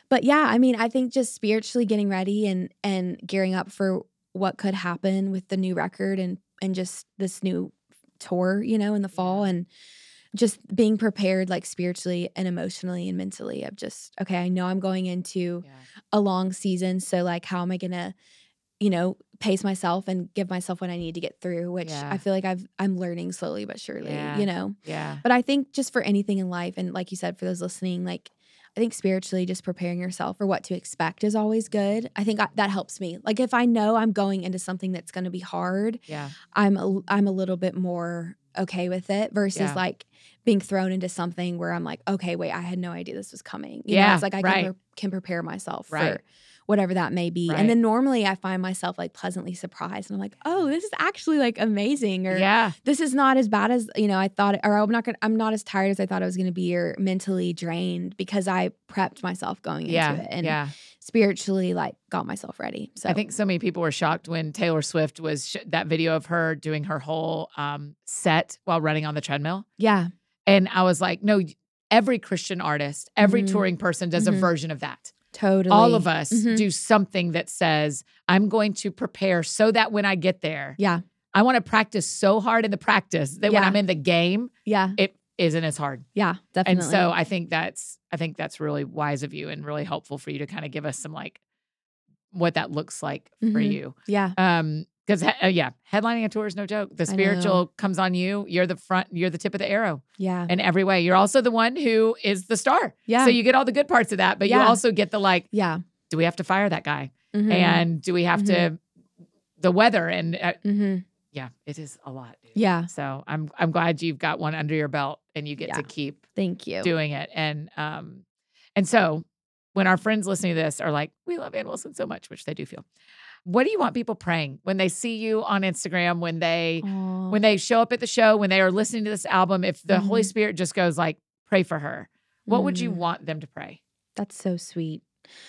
but yeah, I mean, I think just spiritually getting ready and and gearing up for what could happen with the new record and and just this new tour, you know, in the fall, and just being prepared like spiritually and emotionally and mentally of just, okay, I know I'm going into Yeah. a long season. So like, how am I going to, you know, pace myself and give myself what I need to get through, which Yeah. I feel like I've, I'm learning slowly but surely, Yeah. you know? Yeah. But I think just for anything in life, and like you said, for those listening, like I think spiritually just preparing yourself for what to expect is always good. I think I, that helps me. Like if I know I'm going into something that's going to be hard, Yeah. I'm a, I'm a little bit more okay with it versus Yeah. like being thrown into something where I'm like, okay, wait, I had no idea this was coming. You Yeah, know, it's like I right. can, pre- can prepare myself Right. for whatever that may be. Right. And then normally I find myself like pleasantly surprised and I'm like, oh, this is actually like amazing, or Yeah. this is not as bad as, you know, I thought it, or I'm not gonna, I'm not as tired as I thought I was going to be, or mentally drained because I prepped myself going into Yeah. it and Yeah. spiritually like got myself ready. So I think so many people were shocked when Taylor Swift was sh- that video of her doing her whole um, set while running on the treadmill. yeah, And I was like, no, every Christian artist, every Mhm. touring person does a Mhm. version of that. totally. All of us Mhm. do something that says, I'm going to prepare so that when I get there, Yeah, I want to practice so hard in the practice that when Yeah. I'm in the game, yeah, it isn't as hard. yeah, definitely. And so I think that's I think that's really wise of you and really helpful for you to kind of give us some like what that looks like for Mhm. you. yeah, Um, because uh, yeah, headlining a tour is no joke. The I know. spiritual comes on you. You're the front. You're the tip of the arrow yeah, in every way. You're also the one who is the star. yeah, So you get all the good parts of that, but you Yeah. also get the like, yeah. do we have to fire that guy? Mhm. And do we have to the weather? And uh, Mhm. yeah, it is a lot. Dude. Yeah, So I'm I'm glad you've got one under your belt and you get Yeah. to keep thank you. doing it. And um, and so when our friends listening to this are like, we love Ann Wilson so much, which they do feel. What do you want people praying when they see you on Instagram, when they Aw. when they show up at the show, when they are listening to this album, if the Holy Mhm. Spirit just goes like, pray for her, what would you Mm. want them to pray? That's so sweet.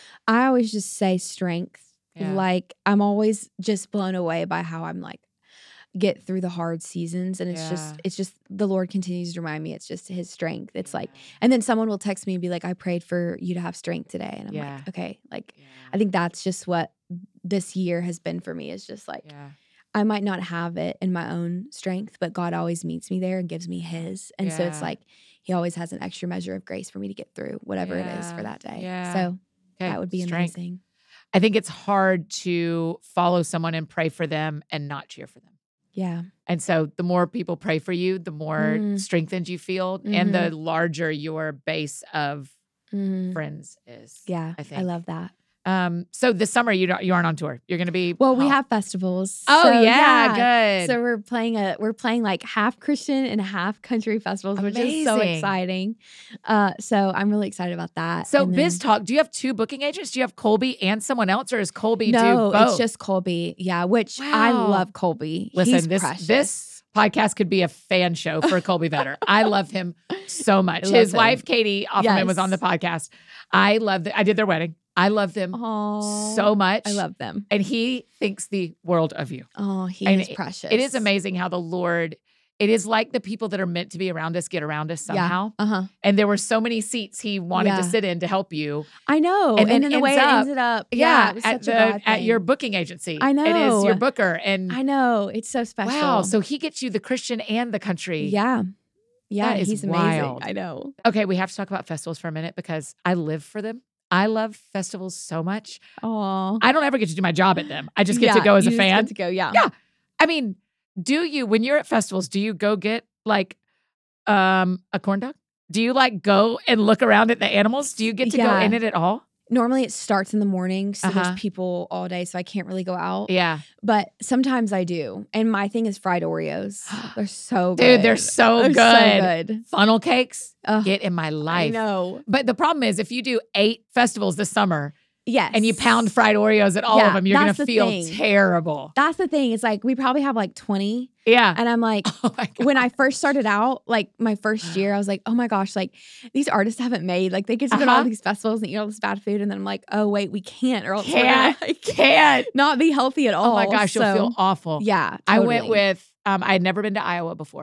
I always just say strength. Yeah. Like I'm always just blown away by how I'm like get through the hard seasons, and it's Yeah. just it's just the Lord continues to remind me it's just his strength. It's like, and then someone will text me and be like, I prayed for you to have strength today. And I'm Yeah. like, okay, like Yeah. I think that's just what this year has been for me, is just like Yeah. I might not have it in my own strength, but God always meets me there and gives me his. And so it's Yeah. like he always has an extra measure of grace for me to get through whatever it is Yeah. for that day. Yeah. So Okay. that would be Strength. amazing. I think it's hard to follow someone and pray for them and not cheer for them. Yeah. And so the more people pray for you, the more Mm. strengthened you feel and the larger your base of Mhm. friends is. Yeah. I I, think. love that. Um, so this summer you don't, you aren't on tour. You're going to be Well, we home. have festivals. Oh So, yeah, good. So we're playing a we're playing like half Christian and half country festivals, which is so Amazing. exciting. Uh, so I'm really excited about that. So And Biz then- Talk, do you have two booking agents? Do you have Colby and someone else, or is Colby no, do both? it's just Colby. Yeah, which I Wow. love Colby. Listen, He's this precious. this podcast could be a fan show for Colby Vetter. I love him so much. I love His him. wife Katie Offerman was Yes. on the podcast. I love the, I did their wedding. I love them Aw, so much. I love them. and he thinks the world of you. Oh, he And is it- precious. It is amazing how the Lord, it is like the people that are meant to be around us get around us somehow. Uh huh. And there were so many seats he wanted to Yeah. sit in to help you. I know. And And, then then the way ends it up- ended up. Yeah, Yeah, it was at such the a God at thing. your booking agency. I It is your know. booker. And I know. It's so special. wow, so he gets you the Christian and the country. yeah. Yeah, That is he's amazing. wild. I know. Okay, we have to talk about festivals for a minute because I live for them. I love festivals so much. Oh, I don't ever get to do my job at them. I just get to go as a fan. To go, yeah. Yeah. I mean, do you, when you're at festivals, do you go get like um, a corn dog? Do you like go and look around at the animals? Do you get to go Yeah. in it at all? Normally it starts in the morning, so Uh-huh. there's people all day, so I can't really go out. Yeah. But sometimes I do. And my thing is fried Oreos. They're so good. Dude, they're so They're good. so good. Funnel cakes, Ugh, get in my I life. know. But the problem is if you do eight festivals this summer Yes. and you pound fried Oreos at all Yeah, of them, you're going that's to the feel thing. terrible. That's the thing. It's like we probably have like twenty. Yeah. And I'm like, Oh my God. when I first started out, like my first year, I was like, oh my gosh, like these artists haven't made, like they get to go to Uh-huh. all these festivals and eat all this bad food. And then I'm like, oh wait, we can't, or else we're Can't. gonna, like, Can't. not be healthy at all. Oh my gosh, you'll So, feel awful. Yeah. I went totally. with, um, I had never been to Iowa before.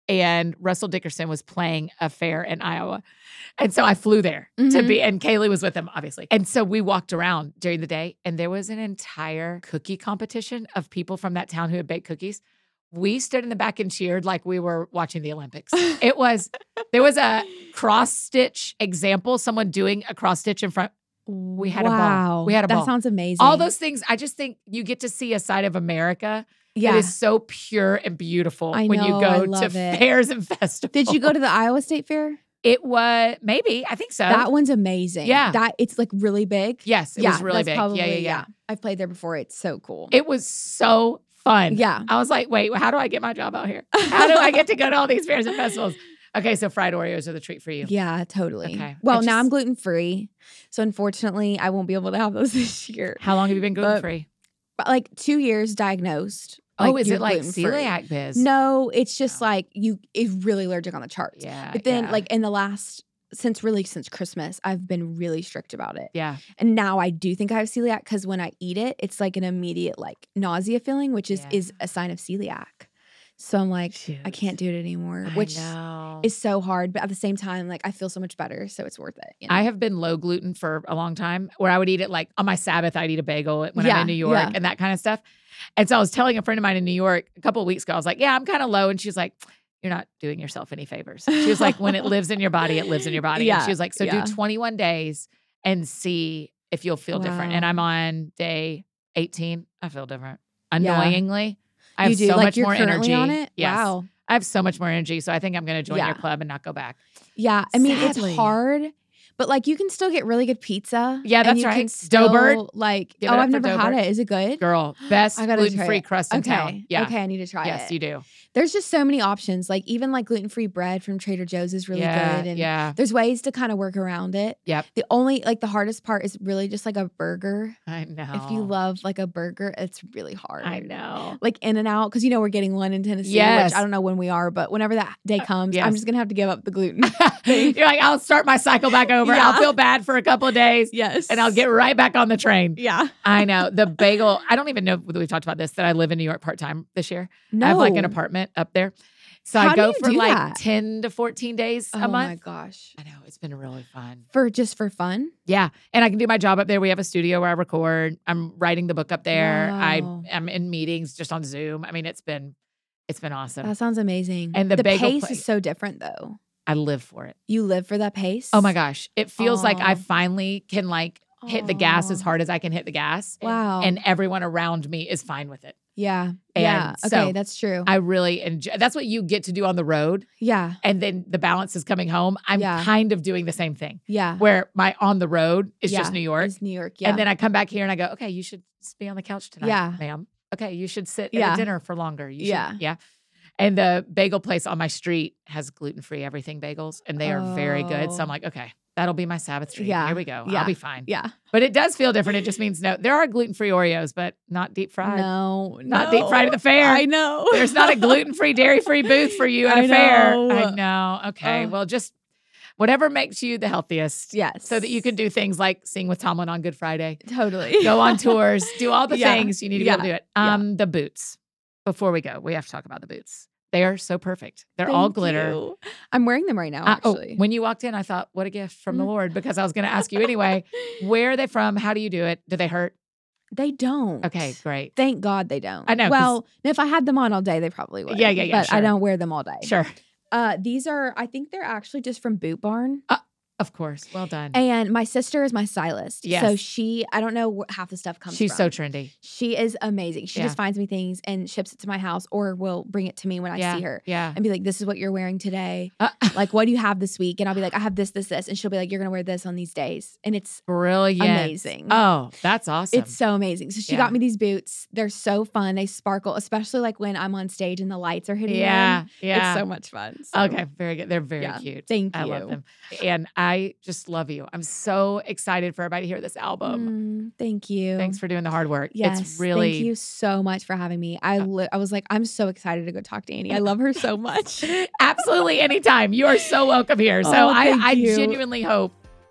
and Russell Dickerson was playing a fair in Iowa. And so I flew there to Mhm. be, and Kaylee was with him, obviously. And so we walked around during the day, and there was an entire cookie competition of people from that town who had baked cookies. We stood in the back and cheered like we were watching the Olympics. It was, there was a cross stitch example, someone doing a cross stitch in front. We had wow. a ball. We had a that ball. sounds amazing. All those things, I just think you get to see a side of America yeah. that is so pure and beautiful I when you know, go I to love it. fairs and festivals. Did you go to the Iowa State Fair? It was, maybe, I think so. That one's amazing. Yeah. That it's like really big. yes, it yeah, was really that's big. Probably, yeah, yeah, yeah, I've played there before. It's so cool. It was so fun. Yeah. I was like, wait, how do I get my job out here? How do I get to go to all these fairs and festivals? Okay, so fried Oreos are the treat for you. Yeah, totally. Okay. Well, I now just- I'm gluten free. So unfortunately, I won't be able to have those this year. How long have you been But- gluten free? But like two years diagnosed. Oh, like, is you're it like gluten-free. celiac biz? No, it's just Oh. like you it's really allergic on the charts. Yeah. But then yeah, like in the last since really since Christmas, I've been really strict about it. yeah. And now I do think I have celiac because when I eat it, it's like an immediate like nausea feeling, which is Yeah. is a sign of celiac. So I'm like, I Shoot. can't do it anymore, I which know. is so hard. But at the same time, like I feel so much better, so it's worth it. You know? I have been low gluten for a long time where I would eat it like on my Sabbath, I'd eat a bagel when I'm Yeah, in New York yeah. and that kind of stuff. And so I was telling a friend of mine in New York a couple of weeks ago, I was like, yeah, I'm kind of low. And she was like, you're not doing yourself any favors. She was like, when it lives in your body, it lives in your body. Yeah, And she was like, so yeah. do twenty-one days and see if you'll feel different. And Wow. I'm on day eighteen. I feel different. Yeah. Annoyingly, I you have do so like much you're more currently energy. on it. Yes. Wow. I have so much more energy. So I think I'm going to join Yeah. your club and not go back. Yeah, I mean Sadly. it's hard, but like you can still get really good pizza. Yeah, and that's you right. Can still, Doughbird. like Give oh, it up I've for never had Doughbird. it. Is it good? Girl, best I gotta try gluten-free it. crust in Okay, town. Yeah. okay, I need to try Yes, it. you do. There's just so many options. Like even like gluten free bread from Trader Joe's is really yeah, good, and yeah. there's ways to kind of work around it. Yep. The only like the hardest part is really just like a burger. I know. If you love like a burger, it's really hard. I know. Like In and Out, because you know we're getting one in Tennessee, Yes. which I don't know when we are, but whenever that day comes, yes. I'm just gonna have to give up the gluten. You're like, I'll start my cycle back over. Yeah. I'll feel bad for a couple of days Yes, and I'll get right back on the train. Yeah. I know. The bagel, I don't even know whether we've talked about this, that I live in New York part time this year. No, I have like an apartment up there. So How I do go you for do like that? ten to fourteen days Oh a my month. gosh, I know. It's been really fun. for just for fun. Yeah. And I can do my job up there. We have a studio where I record. I'm writing the book up there. I Wow. am in meetings just on Zoom. I mean, it's been, it's been awesome. That sounds amazing. And the bagel pace place- is so different though. I live for it. You live for that pace. Oh my gosh. It feels like I Aw. finally can like hit the gas as Aw. hard as I can hit the gas. Wow. And everyone around me is fine with it. yeah, And yeah. so Okay, that's true. I really enjoy, that's what you get to do on the road. yeah, And then the balance is coming home. I'm Yeah. kind of doing the same thing yeah. where my on the road is Yeah, just New York. It's New York. Yeah, And then I come back here and I go, okay, you should just be on the couch tonight, Yeah. ma'am. Okay, you should sit Yeah. at a dinner for longer. You should- Yeah. yeah. And the bagel place on my street has gluten-free everything bagels, and they are very good. So I'm Oh. like, okay, that'll be my Sabbath treat. Yeah. Here we go. Yeah. I'll be fine. yeah. But it does feel different. It just means no, there are gluten-free Oreos, but not deep fried. No, Not no. deep fried at the fair. I know. There's not a gluten-free, dairy-free booth for you at a I fair. know. I know. Okay. Ugh. Well, just whatever makes you the healthiest. Yes. So that you can do things like sing with Tomlin on Good Friday, totally go on tours, do all the Yeah. things you need to Yeah. be able to do it. Yeah. Um, the boots. Before we go, we have to talk about the boots. They are so perfect. They're all Thank glitter. you. I'm wearing them right now. Uh, oh, Actually, when you walked in, I thought, what a gift from the Mm. Lord, because I was going to ask you anyway, where are they from? How do you do it? Do they hurt? they don't. Okay, great. Thank God they don't. I know, 'cause- Well, if I had them on all day, they probably would. Yeah, yeah, yeah, But I sure. don't wear them all day. Sure. Uh, these are. I think they're actually just from Boot Barn. Of course. Well done. And my sister is my stylist. Yes. So she, I don't know where half the stuff comes She's from. so trendy. She is amazing. She Yeah. just finds me things and ships it to my house or will bring it to me when I yeah. see her Yeah. and be like, this is what you're wearing today. Uh, Like, what do you have this week? And I'll be like, I have this, this, this. And she'll be like, you're going to wear this on these days. And it's Brilliant. amazing. Oh, that's awesome. It's so amazing. So she Yeah. got me these boots. They're so fun. They sparkle, especially like when I'm on stage and the lights are hitting yeah. them. Yeah. It's so much fun. So, Okay, very good. They're very yeah, cute. thank I you. love them. And I just love you. I'm so excited for everybody to hear this album. Mm, thank you. Thanks for doing the hard work. Yes, It's really thank you so much for having me. I Uh, li- I was like, I'm so excited to go talk to Annie. I love her so much. absolutely anytime. You are so welcome here. So Oh, I, thank I you. genuinely hope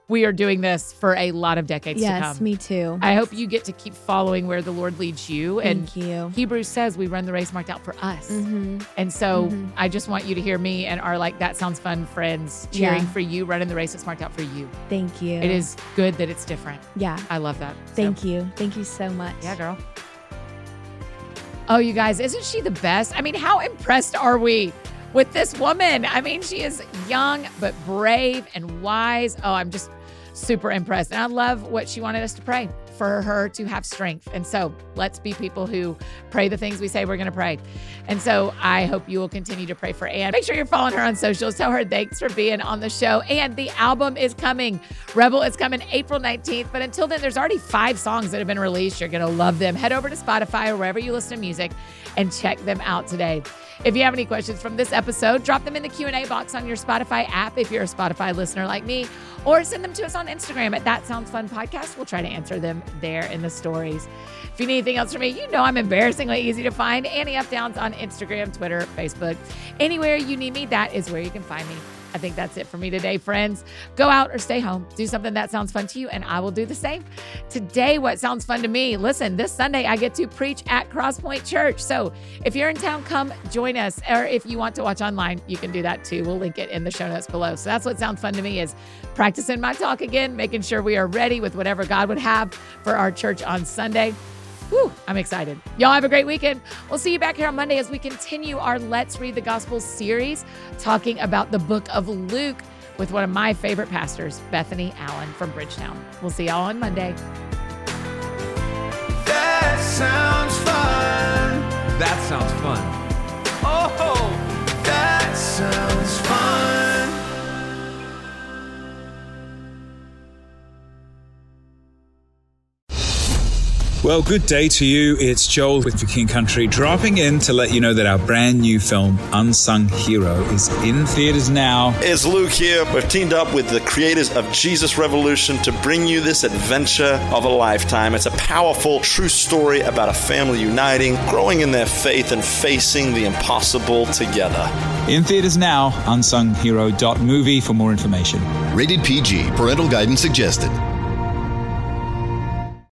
we are doing this for a lot of decades yes, to come. Yes, me too. I hope you get to keep following where the Lord leads you. Thank and you. Hebrews says we run the race marked out for us. Mm-hmm. And so mm-hmm. I just want you to hear me and our like, that sounds fun friends cheering yeah. for you, running the race that's marked out for you. Thank you. It is good that it's different. Yeah. I love that. Thank so. you. Thank you so much. Yeah, girl. Oh, you guys, isn't she the best? I mean, how impressed are we with this woman? I mean, she is young, but brave and wise. Oh, I'm just super impressed. And I love what she wanted us to pray for her to have strength. And so let's be people who pray the things we say we're going to pray. And so I hope you will continue to pray for Ann. Make sure you're following her on socials. Tell her thanks for being on the show. And the album is coming. Rebel is coming April nineteenth. But until then, there's already five songs that have been released. You're going to love them. Head over to Spotify or wherever you listen to music and check them out today. If you have any questions from this episode, drop them in the Q and A box on your Spotify app if you're a Spotify listener like me, or send them to us on Instagram at That Sounds Fun Podcast. We'll try to answer them there in the stories. If you need anything else from me, you know I'm embarrassingly easy to find. Annie F. Downs on Instagram, Twitter, Facebook. Anywhere you need me, that is where you can find me. I think that's it for me today, friends. Go out or stay home. Do something that sounds fun to you, and I will do the same. Today, what sounds fun to me? Listen, this Sunday, I get to preach at Crosspoint Church. So if you're in town, come join us. Or if you want to watch online, you can do that too. We'll link it in the show notes below. So that's what sounds fun to me, is practicing my talk again, making sure we are ready with whatever God would have for our church on Sunday. Whew, I'm excited. Y'all have a great weekend. We'll see you back here on Monday as we continue our Let's Read the Gospel series, talking about the book of Luke with one of my favorite pastors, Bethany Allen from Bridgetown. We'll see y'all on Monday. That sounds fun. That sounds fun. Oh, that sounds fun. Well, good day to you. It's Joel with For King Country, dropping in to let you know that our brand new film, Unsung Hero, is in theaters now. It's Luke here. We've teamed up with the creators of Jesus Revolution to bring you this adventure of a lifetime. It's a powerful, true story about a family uniting, growing in their faith, and facing the impossible together. In theaters now, unsung hero dot movie for more information. Rated P G. Parental guidance suggested.